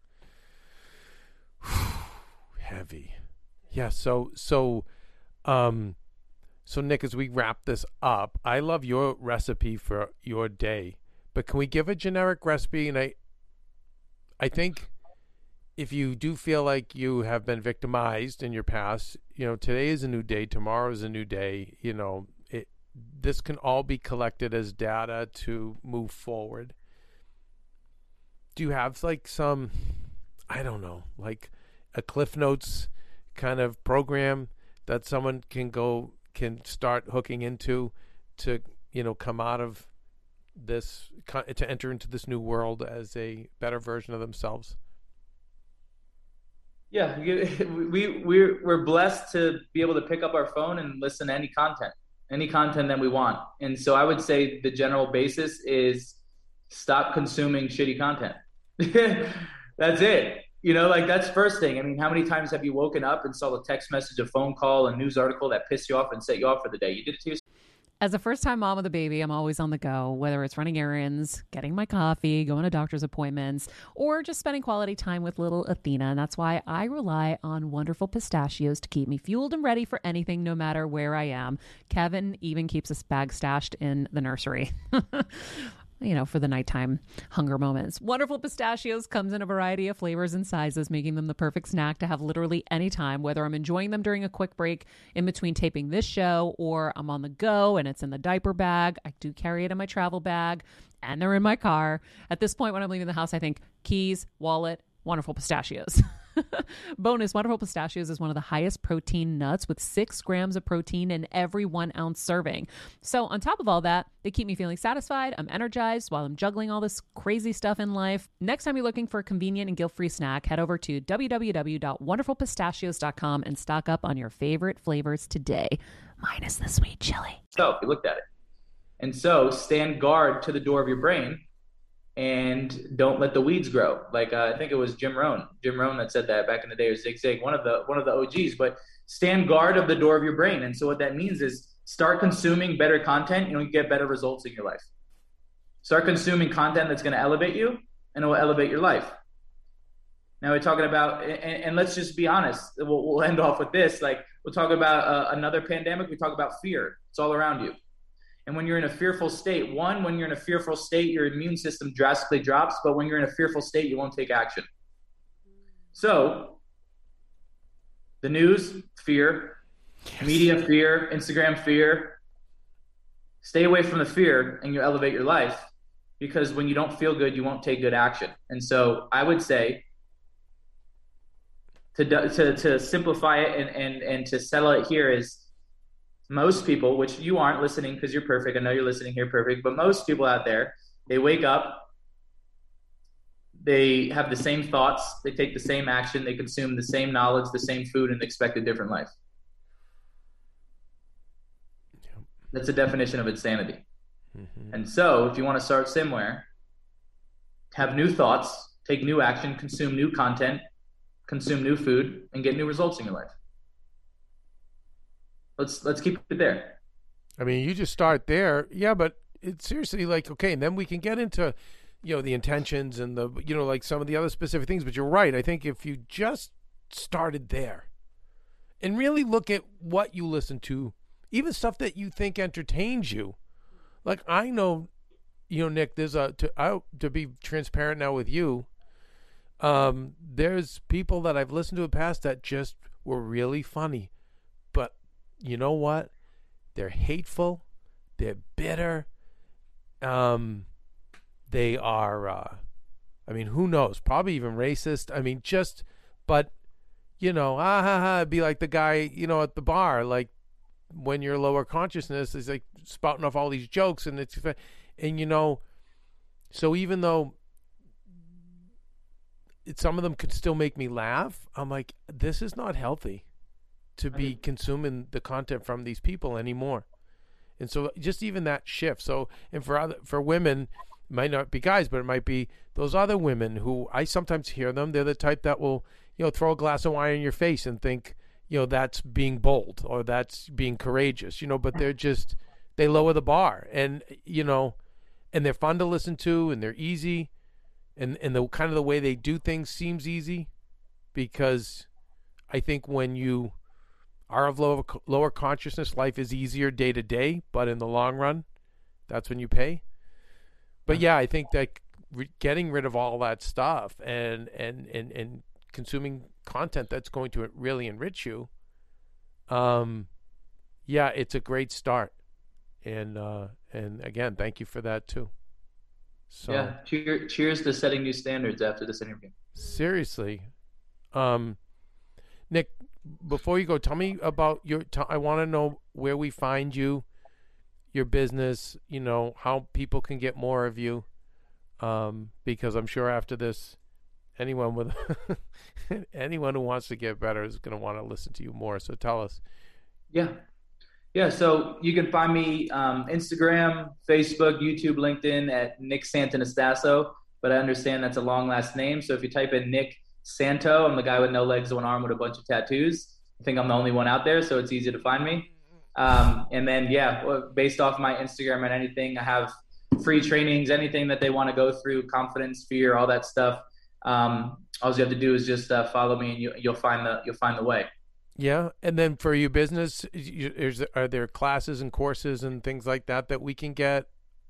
Heavy, yeah. So so, um, so Nick, as we wrap this up, I love your recipe for your day, but can we give a generic recipe? And I, I think, if you do feel like you have been victimized in your past, you know, today is a new day, tomorrow is a new day, you know, it, this can all be collected as data to move forward. Do you have like some, I don't know, like a Cliff Notes kind of program that someone can go, can start hooking into to, you know, come out of this, to enter into this new world as a better version of themselves?
Yeah, we we're we're blessed to be able to pick up our phone and listen to any content, any content that we want. And so I would say the general basis is stop consuming shitty content. That's it. You know, like that's first thing. I mean, how many times have you woken up and saw a text message, a phone call, a news article that pissed you off and set you off for the day? You did it to yourself.
As a first-time mom with a baby, I'm always on the go, whether it's running errands, getting my coffee, going to doctor's appointments, or just spending quality time with little Athena. And that's why I rely on wonderful pistachios to keep me fueled and ready for anything, no matter where I am. Kevin even keeps a bag stashed in the nursery. you know, for the nighttime hunger moments. Wonderful Pistachios comes in a variety of flavors and sizes, making them the perfect snack to have literally any time, whether I'm enjoying them during a quick break in between taping this show or I'm on the go and it's in the diaper bag. I do carry it in my travel bag and they're in my car. At this point, when I'm leaving the house, I think keys, wallet, Wonderful Pistachios. Bonus, Wonderful Pistachios is one of the highest protein nuts with six grams of protein in every one ounce serving. So on top of all that, they keep me feeling satisfied. I'm energized while I'm juggling all this crazy stuff in life. Next time you're looking for a convenient and guilt-free snack, head over to w w w dot wonderful pistachios dot com and stock up on your favorite flavors today, minus the sweet chili.
So we looked at it. And so stand guard to the door of your brain and don't let the weeds grow. Like uh, I think it was Jim Rohn, Jim Rohn that said that back in the day, or Zig Zig, one of the one of the O Gs. But stand guard of the door of your brain. And so what that means is start consuming better content. You know, you get better results in your life. Start consuming content that's going to elevate you, and it will elevate your life. Now we're talking about, and, and let's just be honest. We'll, we'll end off with this. Like we'll talk about uh, another pandemic. We talk about fear. It's all around you. And when you're in a fearful state, one, when you're in a fearful state, your immune system drastically drops. But when you're in a fearful state, you won't take action. So the news, fear, yes. Media, fear, Instagram, fear. Stay away from the fear and you elevate your life, because when you don't feel good, you won't take good action. And so I would say to to, to simplify it and, and, and to settle it here is, most people, which you aren't listening because you're perfect. I know you're listening here perfect, but most people out there, they wake up, they have the same thoughts, they take the same action, they consume the same knowledge, the same food, and expect a different life. Yep. That's the definition of insanity. Mm-hmm. And so if you want to start somewhere, have new thoughts, take new action, consume new content, consume new food, and get new results in your life. Let's let's keep it there.
I mean, you just start there. Yeah, but it's seriously like, okay, and then we can get into, you know, the intentions and the, you know, like some of the other specific things. But you're right. I think if you just started there and really look at what you listen to, even stuff that you think entertains you. Like I know, you know, Nick, there's a, to, I, to be transparent now with you, um, there's people that I've listened to in the past that just were really funny. But you know what? They're hateful. They're bitter. Um, they are, uh, I mean, who knows? Probably even racist. I mean, just, but, you know, ah, ha, ha, it'd be like the guy, you know, at the bar, like when you're lower consciousness is like spouting off all these jokes and it's, and you know, so even though it, some of them could still make me laugh, I'm like, this is not healthy to be consuming the content from these people anymore. And so just even that shift. So, and for other, for women, it might not be guys, but it might be those other women who I sometimes hear them. They're the type that will, you know, throw a glass of wine in your face and think, you know, that's being bold or that's being courageous, you know, but they're just, they lower the bar and, you know, and they're fun to listen to and they're easy. And, and the kind of the way they do things seems easy, because I think when you are of lower, lower consciousness, life is easier day to day, but in the long run, that's when you pay. But yeah, I think that re- getting rid of all that stuff and, and, and, and consuming content that's going to really enrich you, um, yeah, it's a great start. And, uh, and again, thank you for that too. So,
yeah. Cheer, cheers to setting new standards after this interview.
Seriously. Um, Nick, before you go, tell me about your, t- I want to know where we find you, your business, you know, how people can get more of you. Um, because I'm sure after this, anyone with, anyone who wants to get better is going to want to listen to you more. So tell us.
Yeah. Yeah. So you can find me, um, Instagram, Facebook, YouTube, LinkedIn at Nick Santonastasso, but I understand that's a long last name. So if you type in Nick Santo, I'm the guy with no legs, one arm with a bunch of tattoos. I think I'm the only one out there, so it's easy to find me. Um, and then, yeah, based off my Instagram and anything, I have free trainings, anything that they want to go through, confidence, fear, all that stuff. Um, all you have to do is just uh, follow me, and you, you'll find the you'll find the way.
Yeah, and then for your business, is, are there classes and courses and things like that that we can get?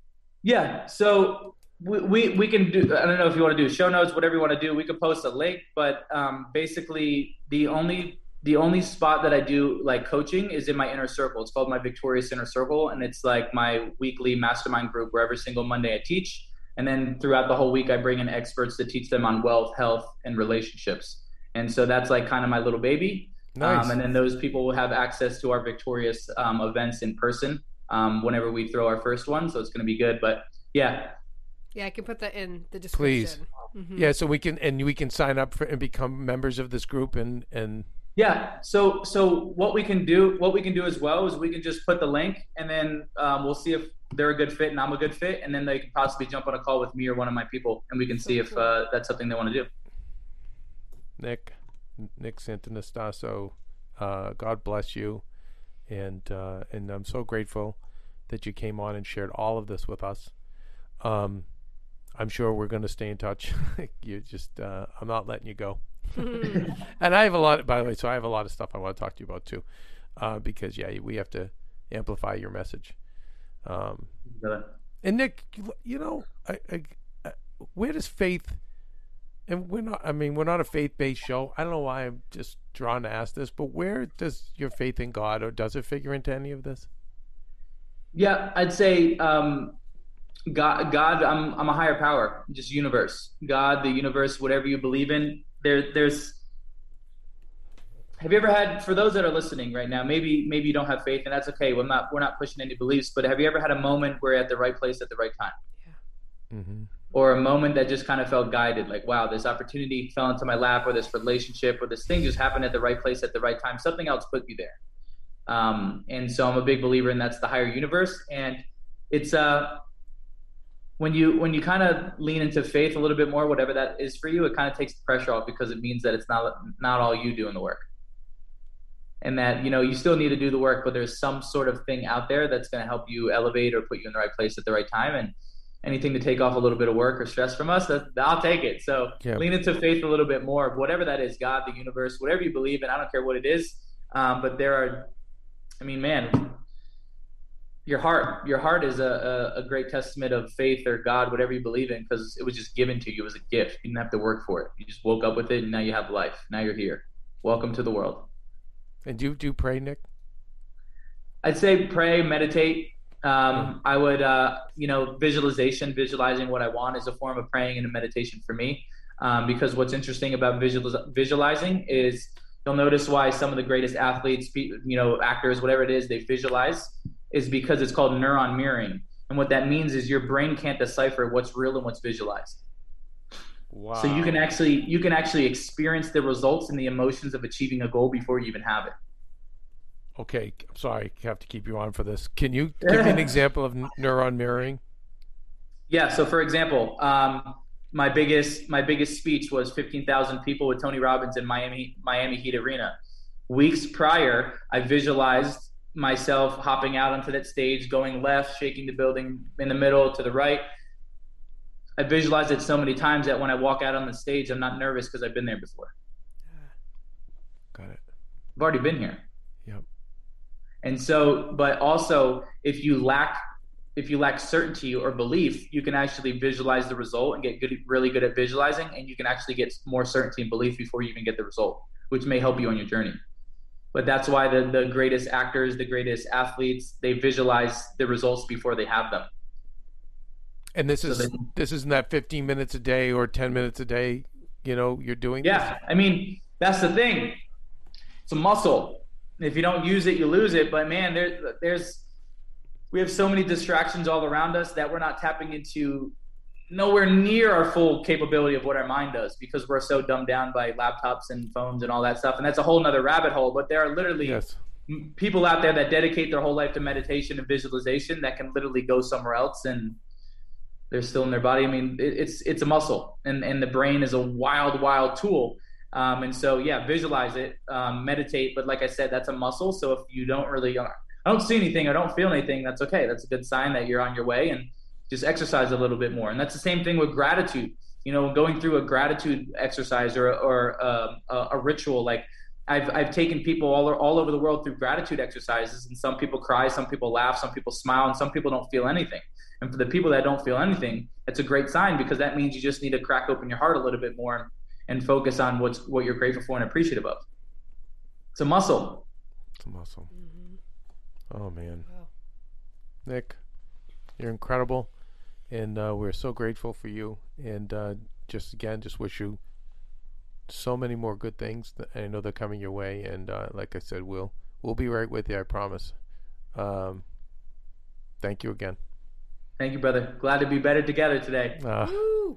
Yeah. So we, we, we can do, I don't know if you want to do show notes, whatever you want to do. We could post a link, but um, basically the only, the only spot that I do like coaching is in my inner circle. It's called my Victorious Inner Circle. And it's like my weekly mastermind group where every single Monday I teach. And then throughout the whole week, I bring in experts to teach them on wealth, health, and relationships. And so that's like kind of my little baby.
Nice.
Um, and then those people will have access to our Victorious um, events in person um, whenever we throw our first one. So it's going to be good. But yeah.
Yeah, I can put that in the
Please.
description. Mm-hmm.
Yeah, so we can and we can sign up for and become members of this group and and
Yeah. So so what we can do what we can do as well is we can just put the link and then um, we'll see if they're a good fit and I'm a good fit, and then they can possibly jump on a call with me or one of my people, and we can see if uh, that's something they want to do.
Nick, Nick Santonastasso, uh, God bless you, and uh, and I'm so grateful that you came on and shared all of this with us. Um, I'm sure we're going to stay in touch. You just, uh, I'm not letting you go. And I have a lot, by the way, so I have a lot of stuff I want to talk to you about too, uh, because yeah, we have to amplify your message. Um, and Nick, you know, I, I, I, where does faith, and we're not, I mean, we're not a faith-based show. I don't know why I'm just drawn to ask this, but where does your faith in God, or does it figure into any of this?
Yeah, I'd say, um, God, God, I'm, I'm a higher power, just universe, God, the universe, whatever you believe in. There, there's, have you ever had, for those that are listening right now, maybe, maybe you don't have faith, and that's okay. We're not, we're not pushing any beliefs, but have you ever had a moment where you're at the right place at the right time?
Yeah.
Mm-hmm.
Or a moment that just kind of felt guided, like, wow, this opportunity fell into my lap, or this relationship, or this thing just happened at the right place at the right time. Something else put you there. Um, and so I'm a big believer in that's the higher universe. And it's, uh, when you, when you kind of lean into faith a little bit more, whatever that is for you, it kind of takes the pressure off, because it means that it's not, not all you doing the work. And that, you know, you still need to do the work, but there's some sort of thing out there that's going to help you elevate or put you in the right place at the right time. And anything to take off a little bit of work or stress from us, that, I'll take it. So
yeah.
Lean into faith a little bit more, whatever that is, God, the universe, whatever you believe in. I don't care what it is. Um, but there are, I mean, man, your heart, your heart is a, a, a great testament of faith or God, whatever you believe in, because it was just given to you. It was a gift. You didn't have to work for it. You just woke up with it, and now you have life. Now you're here. Welcome to the world.
And do you do you pray, Nick?
I'd say pray, meditate. Um, I would, uh, you know, visualization, visualizing what I want is a form of praying and a meditation for me. Um, because what's interesting about visual, visualizing is you'll notice why some of the greatest athletes, you know, actors, whatever it is, they visualize, is because it's called neuron mirroring. And what that means is your brain can't decipher what's real and what's visualized.
Wow.
So you can actually, you can actually experience the results and the emotions of achieving a goal before you even have it.
Okay, I'm sorry, I have to keep you on for this. Can you give me an example of neuron mirroring?
Yeah. So for example, um, my biggest, my biggest speech was fifteen thousand people with Tony Robbins in Miami, Miami Heat Arena. Weeks prior, I visualized myself hopping out onto that stage, going left, shaking the building in the middle to the right. I visualized it so many times that when I walk out on the stage, I'm not nervous because I've been there before.
Got it.
I've already been here.
Yep.
And so, but also if you lack, if you lack certainty or belief, you can actually visualize the result and get good, really good at visualizing. And you can actually get more certainty and belief before you even get the result, which may help you on your journey. But that's why the, the greatest actors, the greatest athletes, they visualize the results before they have them.
And this is,
so they,
this isn't that fifteen minutes a day or ten minutes a day, you know, you're doing
yeah,
this?
I mean, that's the thing. It's a muscle. If you don't use it, you lose it. But man, there, there's, we have so many distractions all around us that we're not tapping into nowhere near our full capability of what our mind does, because we're so dumbed down by laptops and phones and all that stuff. And that's a whole nother rabbit hole. But there are literally
yes.
people out there that dedicate their whole life to meditation and visualization that can literally go somewhere else and they're still in their body. I mean, it, it's it's a muscle, and, and the brain is a wild, wild tool. Um, and so, yeah, visualize it, um, meditate. But like I said, that's a muscle. So if you don't really, I don't see anything, I don't feel anything, that's okay. That's a good sign that you're on your way, and just exercise a little bit more. And that's the same thing with gratitude. You know, going through a gratitude exercise or or uh, a, a ritual, like I've I've taken people all all over the world through gratitude exercises, and some people cry, some people laugh, some people smile, and some people don't feel anything. And for the people that don't feel anything, it's a great sign, because that means you just need to crack open your heart a little bit more and, and focus on what's what you're grateful for and appreciative of. It's a muscle.
It's a muscle.
Mm-hmm.
Oh man,
Wow.
Nick, you're incredible, and uh, we're so grateful for you. And uh, just again, just wish you so many more good things. That I know they're coming your way, and uh, like I said, we'll we'll be right with you. I promise. Um, thank you again.
Thank you, brother. Glad to be better together today.
Uh,
Woo.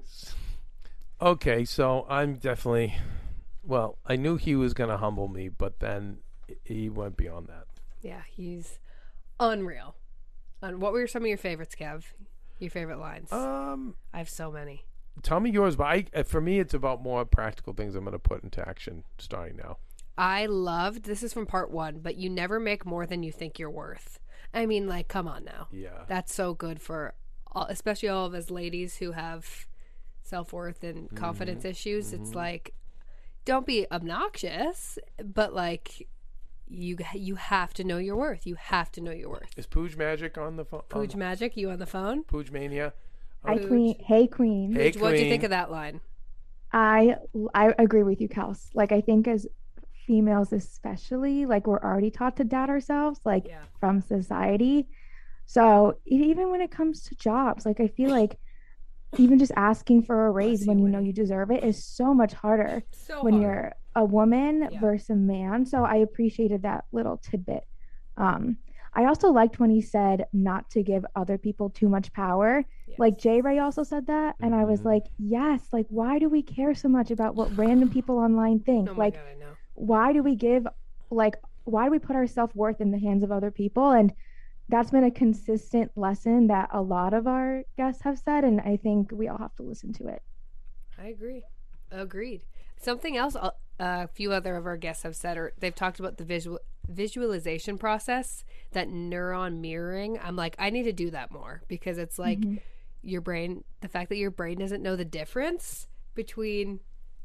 okay, so I'm definitely. Well, I knew he was going to humble me, but then he went beyond that.
Yeah, he's unreal. And what were some of your favorites, Kev? Your favorite lines?
Um,
I have so many.
tell me yours, but I, for me, it's about more practical things I'm going to put into action starting now.
I loved, this is from part one, but you never make more than you think you're worth. I mean, like, come on now.
Yeah.
That's so good for, all, especially all of us ladies who have self-worth and confidence
mm-hmm.
issues.
Mm-hmm.
It's like, don't be obnoxious, but like, you you have to know your worth. You have to know your worth.
Is Pooj Magic on the phone?
Pooj Magic, you on the phone?
Pooj Mania.
Hi, Queen. Hey, Queen.
Hey,
What do you think
Queen.
of that line?
I I agree with you, Kels. Like, I think as females especially, like, we're already taught to doubt ourselves, like,
Yeah.
from society. So e- even when it comes to jobs, like, I feel like even just asking for a raise
Bless
when
you,
you know
Winnie.
you deserve it is so much harder
So
when
hard.
you're a woman
Yeah.
versus a man. So I appreciated that little tidbit. Um, I also liked when he said not to give other people too much power.
Yes.
Like Jay Ray also said that, and I was
Mhm.
like, yes, like why do we care so much about what random people online think?
Oh my
Like,
God, I know.
why do we give, like, why do we put our self-worth in the hands of other people? And that's been a consistent lesson that a lot of our guests have said, and I think we all have to listen to it.
I agree. Agreed. Something else uh, a few other of our guests have said, or they've talked about the visual visualization process, that neuron mirroring. I'm like, I need to do that more, because it's like
Mhm.
your brain, the fact that your brain doesn't know the difference between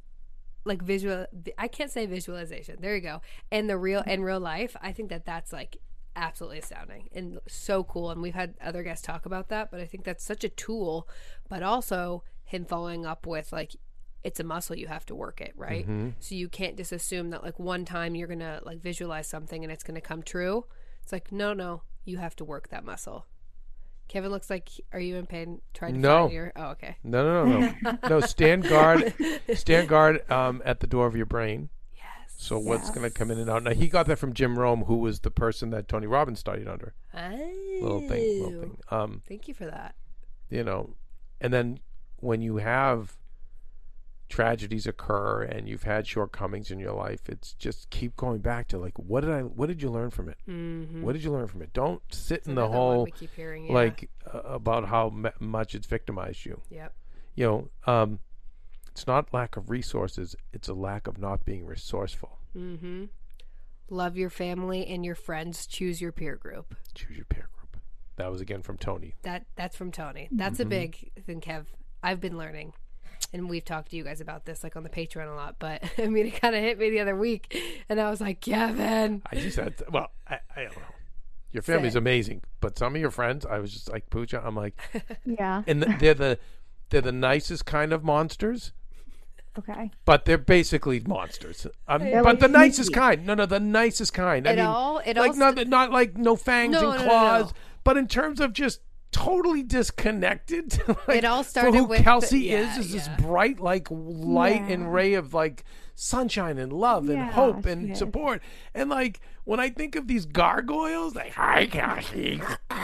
like visual, I can't say visualization. There you go. And the real, in real life, I think that that's like absolutely astounding and so cool. And we've had other guests talk about that, but I think that's such a tool, but also him following up with like, it's a muscle, you have to work it, right?
Mm-hmm.
So you can't just assume that like one time you're gonna like visualize something and it's gonna come true. It's like, no, no, you have to work that muscle. Kevin looks like, are you in pain trying to
No.
find your, oh, okay.
No, no, no, no. no, stand guard. Stand guard um, at the door of your brain.
Yes.
So what's going to come in and out? Now, he got that from Jim Rome, who was the person that Tony Robbins studied under.
Oh.
Little thing, little thing. Um,
Thank you for that.
you know, and then when you have tragedies occur and you've had shortcomings in your life, it's just keep going back to like, what did I, what did you learn from it?
Mm-hmm.
What did you learn from it? Don't sit
It's
in the
another one
whole,
we keep hearing, yeah.
like, uh, about how m- much it's victimized you.
Yep.
You know, um, it's not lack of resources, it's a lack of not being resourceful.
Mm-hmm. Love your family and your friends. Choose your peer group.
Choose your peer group. That was again from Tony.
That that's from Tony. That's
Mm-hmm.
a big thing, Kev. I've been learning, and we've talked to you guys about this like on the Patreon a lot. But I mean, it kind of hit me the other week, and I was like, Kevin.
I just had, to, well, I, I don't know. Your family's
Say.
amazing, but some of your friends, I was just like, Pooja, I'm like,
Yeah.
and th- they're the they're the nicest kind of monsters,
Okay.
but they're basically monsters. Um,
They're
but
like
the nicest
sneaky.
kind. No, no, the nicest kind. I
It
mean,
all. It
like
all.
not not like no fangs
No,
and
no, no,
claws,
no.
but in terms of just totally disconnected. like,
It all
for
started
who
with the-
Kelsey
yeah,
is, is this
yeah.
bright like light and
Yeah.
ray of like sunshine and love and
Yeah,
hope
she
and
is.
support. And like when I think of these gargoyles, like hi Kelsey,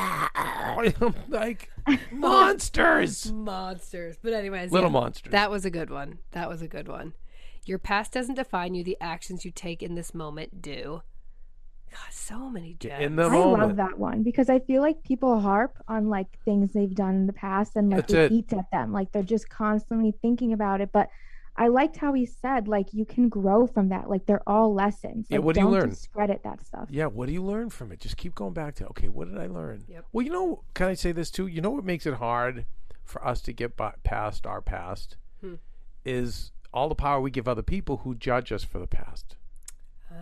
like monsters,
monsters. But anyways,
little
yeah,
monsters.
That was a good one. That was a good one. Your past doesn't define you. The actions you take in this moment do. God, so many gems.
in the
I
moment.
love that one because I feel like people harp on like things they've done in the past and like
That's
it
it.
eats at them. Like they're just constantly thinking about it. But I liked how he said like you can grow from that. Like they're all lessons.
Yeah,
Like,
what do you
don't
learn?
discredit that stuff.
Yeah, what do you learn from it? Just keep going back to, okay, what did I learn?
Yep.
Well, you know, can I say this too? You know what makes it hard for us to get by, past our past
Hmm.
is all the power we give other people who judge us for the past.
Ah,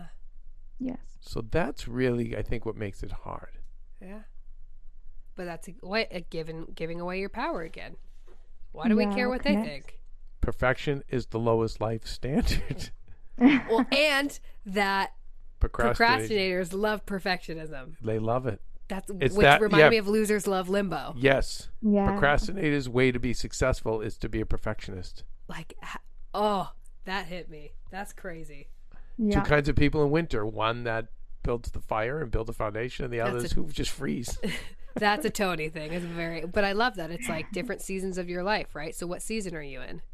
Yes.
So that's really, I think, what makes it hard.
Yeah. But that's a, what, a giving, giving away your power again. Why do we
Yeah,
care
it
what they
connects.
think?
Perfection is the lowest life standard.
Well, and that
Procrastination.
procrastinators love perfectionism.
They love it.
That's
It's
which
that-
reminded
yeah.
me of Losers Love Limbo.
Yes.
Yeah.
Procrastinators' way to be successful is to be a perfectionist.
Like, ha- oh, that hit me. That's crazy.
Yeah.
Two kinds of people in winter. One that builds the fire and builds the foundation, and the
That's
others
a-
who just freeze.
That's a Tony thing. It's very, but I love that. It's like different seasons of your life, right? So, what season are you in?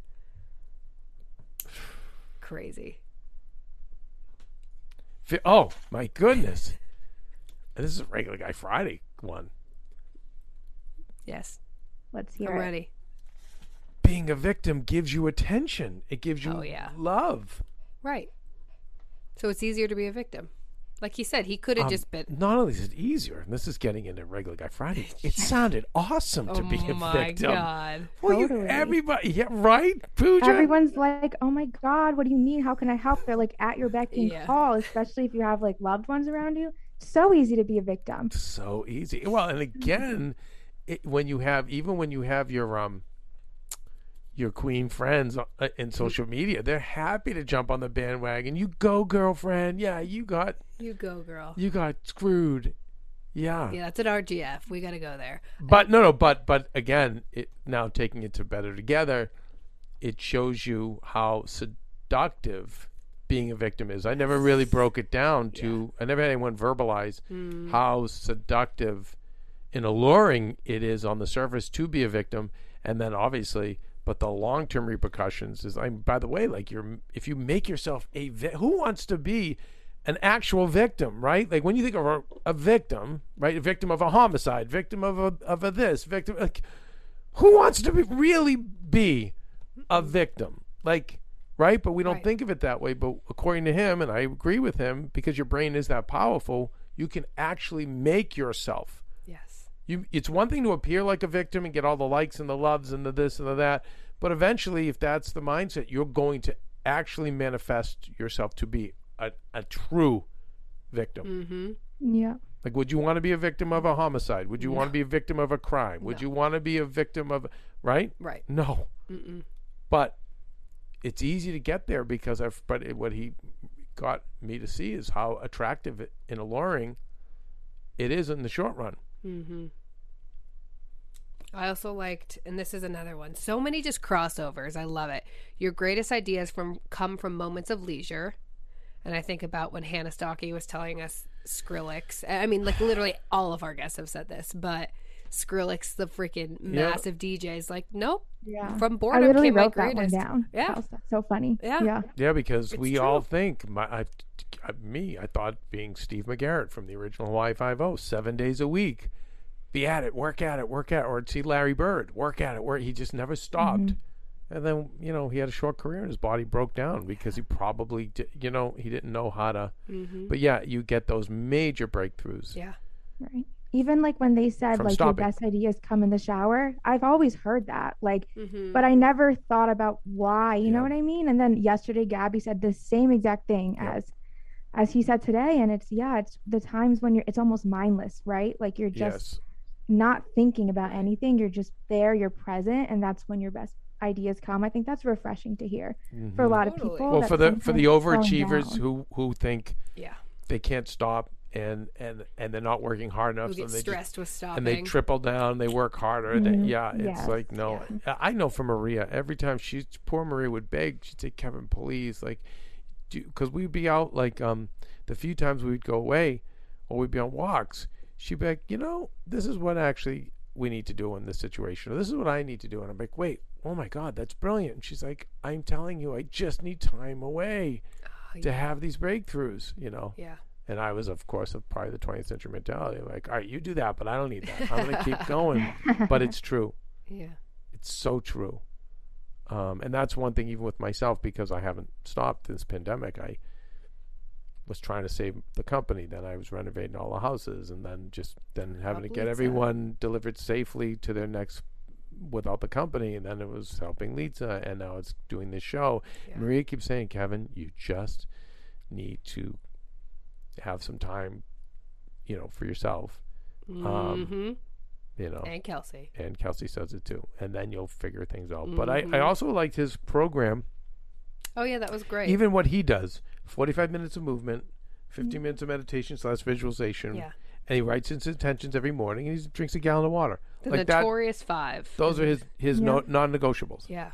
Crazy.
Fi- Oh, my goodness. And this is a regular guy Friday one.
Yes,
Let's hear
I'm
it.
ready.
Being a victim gives you attention. It gives you
Oh, yeah.
love.
Right. So it's easier to be a victim. Like he said, he could have
Um,
just been.
Not only is it easier, and this is getting into regular guy Friday, it sounded awesome to
Oh
be a
my
victim.
God.
Well, you,
Totally.
everybody, yeah, right, Pooja?
Everyone's like, "Oh my God, what do you need? How can I help?" They're like at your beck and
Yeah.
call, especially if you have like loved ones around you. So easy to be a victim.
So easy. Well, and again, it, when you have, even when you have your um, your queen friends uh, in social media, they're happy to jump on the bandwagon. You go, girlfriend. Yeah, you got
You go, girl.
you got screwed. Yeah.
Yeah, that's an R G F. We got to go there.
But no, no, but but again, it now taking it to Better Together, it shows you how seductive being a victim is. I never really broke it down to. I never had anyone verbalize
Mm.
how seductive and alluring it is on the surface to be a victim, and then obviously, but the long-term repercussions is. I by the way, like you're if you make yourself a vi- who wants to be an actual victim, right? Like when you think of a, a victim, right? A victim of a homicide, victim of a of a this, victim. Like, who wants to be, really be a victim? Like, right? But we don't
Right.
think of it that way. But according to him, and I agree with him, because your brain is that powerful, you can actually make yourself.
Yes.
You, it's one thing to appear like a victim and get all the likes and the loves and the this and the that, but eventually, if that's the mindset, you're going to actually manifest yourself to be a, a true victim.
Mm-hmm.
Yeah.
Like, would you want to be a victim of a homicide? Would you want to be a victim of a crime? Would
No.
you want to be a victim of, right?
Right.
No.
Mm-mm.
But it's easy to get there because I've, but it, what he got me to see is how attractive and alluring it is in the short run.
Mm-hmm. I also liked, and this is another one, so many just crossovers. I love it. Your greatest ideas from come from moments of leisure. And I think about when Hannah Stockey was telling us Skrillex. I mean, like literally all of our guests have said this, but Skrillex, the freaking
Yeah.
massive D J, is like, nope.
Yeah.
From
I
boredom
literally
came my
wrote that one
greatest.
down.
Yeah.
That was so funny.
Yeah.
Yeah.
Yeah, because
It's
we
true.
all think my I, I, me. I thought being Steve McGarrett from the original Hawaii Five-O, seven days a week, be at it, work at it, work at it, or see Larry Bird, work at it, work. He just never stopped.
Mhm.
And then you know he had a short career and his body broke down because he probably di- you know he didn't know how to.
Mm-hmm.
But yeah, you get those major breakthroughs.
Yeah.
Right. Even like when they said
From
like
stopping.
your best ideas come in the shower, I've always heard that. Like,
Mm-hmm.
but I never thought about why, you
Yeah.
know what I mean? And then yesterday Gabby said the same exact thing
Yeah.
as as he said today, and it's yeah, it's the times when you're it's almost mindless, right? Like you're just
Yes.
not thinking about anything, you're just there, you're present, and that's when your best ideas come. I think that's refreshing to hear for a
Mhm.
lot of
Totally.
people.
Well,
that
for the for the
sometimes slowing
overachievers
down.
who who think
Yeah.
they can't stop and and and they're not working hard enough,
Who
so
get
they just
stressed with stopping.
and they triple down, they work harder. They,
Mhm.
yeah, it's
Yes.
like no. I I know from Maria, every time she's poor Maria would beg, she'd say, "Kevin, please, like, because we'd be out like um the few times we'd go away, or we'd be on walks. She'd be like, you know, this is what actually we need to do in this situation, or this is what I need to do." And I'm like, wait, oh my God, that's brilliant. And she's like, I'm telling you, I just need time away
Oh,
to
yeah.
have these breakthroughs, you know.
Yeah.
And I was, of course, of probably the twentieth century mentality. Like, all right, you do that, but I don't need that. I'm going to keep going. But it's true.
Yeah.
It's so true. Um, and that's one thing, even with myself, because I haven't stopped this pandemic. I was trying to save the company. Then I was renovating all the houses, and then just then having to get
Lisa.
everyone delivered safely to their next without the company. And then it was helping Lisa, and now it's doing this show.
Yeah.
Maria keeps saying, Kevin, you just need to have some time, you know, for yourself.
Mm-hmm.
Um, you know,
and Kelsey.
And Kelsey says it too. And then you'll figure things out. Mm-hmm. But I, I also liked his program.
Oh, yeah, that was great.
Even what he does, forty-five minutes of movement, fifteen mm-hmm. minutes of meditation slash visualization.
Yeah.
And he writes his intentions every morning, and he drinks a gallon of water.
The
like
notorious
that,
five.
Those are his, his
yeah.
no, non-negotiables.
Yeah.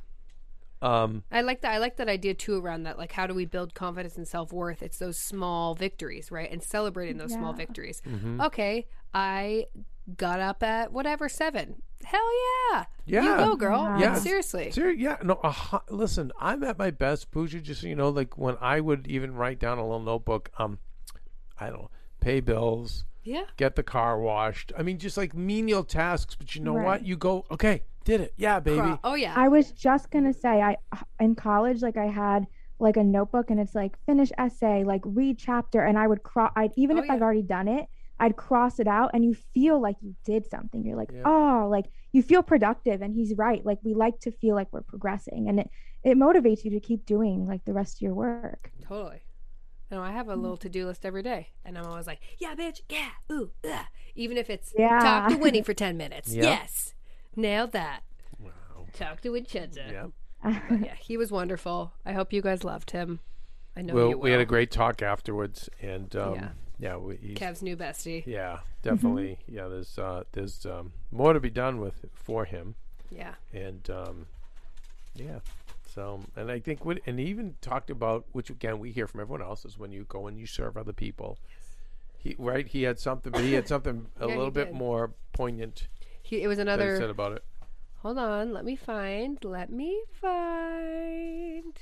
Um,
I like that. I like that idea too around that. Like, how do we build confidence and self worth? It's those small victories, right? And celebrating those
yeah.
small victories.
Mm-hmm.
Okay, I got up at whatever seven. Hell yeah,
yeah,
you go, girl.
Yeah,
yeah.
Like, seriously.
Ser- yeah, no. Uh, listen, I'm at my best, Pooja. Just so you know, like when I would even write down a little notebook. Um, I don't know, pay bills.
Yeah.
Get the car washed. I mean, just like menial tasks. But you know
right.
what? You go, okay, did it. Yeah, baby.
Craw- oh, yeah.
I was just going to say, I in college, like I had like a notebook and it's like finish essay, like read chapter. And I would cross, I'd even
Oh,
if
yeah.
I've already done it, I'd cross it out and you feel like you did something. You're like,
Yeah.
oh, like you feel productive. And he's right. Like we like to feel like we're progressing and it, it motivates you to keep doing like the rest of your work.
Totally. No, I have a little to-do list every day, and I'm always like, "Yeah, bitch, yeah, ooh, ugh." Even if it's
Yeah.
talk to Winnie for ten minutes.
Yep.
Yes, nailed that.
Wow.
Talk to Vincenzo.
Yeah.
But yeah, he was wonderful. I hope you guys loved him. I know
Well,
you will.
we had a great talk afterwards, and um,
Yeah.
yeah, we, he's,
Kev's new bestie.
yeah, definitely. Yeah, there's uh, there's um, more to be done with for him,
Yeah.
and um, yeah. So, and I think, what, and he even talked about, which again we hear from everyone else, is when you go and you serve other people. He right, he had something, but he had something a
Yeah,
little
he
bit
did.
more poignant
He, it was
that he
another.
said about it.
Hold on. Let me find. Let me find.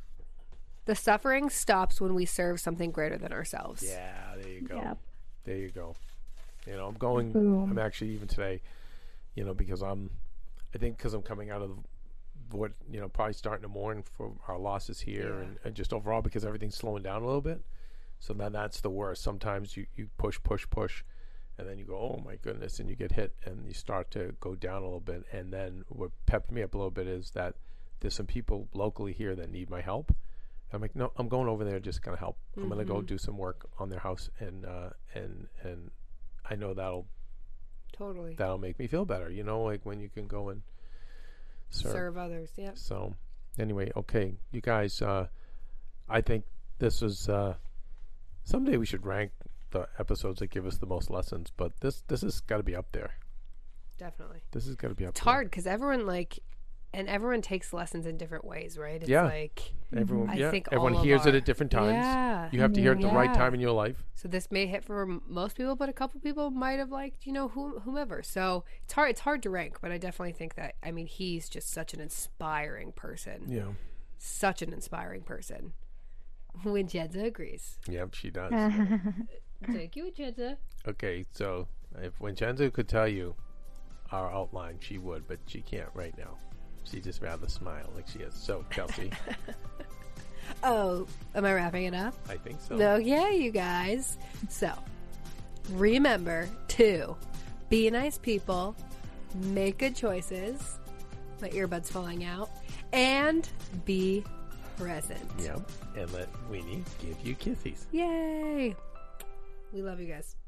The suffering stops when we serve something greater than ourselves.
Yeah, there you go.
Yep.
There you go. You know, I'm going.
Boom.
I'm actually even today, you know, because I'm, I think because I'm coming out of what, you know, probably starting to mourn for our losses here
Yeah.
and, and just overall because everything's slowing down a little bit. So then that's the worst. Sometimes you, you push, push, push, and then you go, oh my goodness, and you get hit and you start to go down a little bit. And then what pepped me up a little bit is that there's some people locally here that need my help. I'm like, no, I'm going over there just gonna help. Mm-hmm. I'm gonna go do some work on their house, and uh, and and I know that'll
Totally.
that'll make me feel better. You know, like when you can go and serve.
Serve others. Yeah.
So, anyway, okay, you guys. Uh, I think this is uh, someday we should rank the episodes that give us the most lessons. But this this has got to be up there.
Definitely.
This has got to be up
It's
there.
hard because everyone like, and everyone takes lessons in different ways, right? It's
Yeah.
like
Everyone,
I
yeah,
think
everyone
all of
hears it
our-
at different times.
Yeah.
You have to hear it at the right
Yeah.
time in your life.
So this may hit for m- most people, but a couple people might have liked, you know, whom, whomever. So it's hard. It's hard to rank, but I definitely think that. I mean, he's just such an inspiring person.
Yeah.
Such an inspiring person. Vincenza agrees.
Yep, she does.
Thank you, Vincenza.
Okay, so if Vincenzo could tell you our outline, she would, but she can't right now. She just rather smile like she is. So, Kelsey,
Oh, am I wrapping it up?
I think so.
Okay, you guys. So, remember to be nice people, make good choices. My earbud's falling out. And be present.
Yep, and let Weenie give you kissies.
Yay! We love you guys.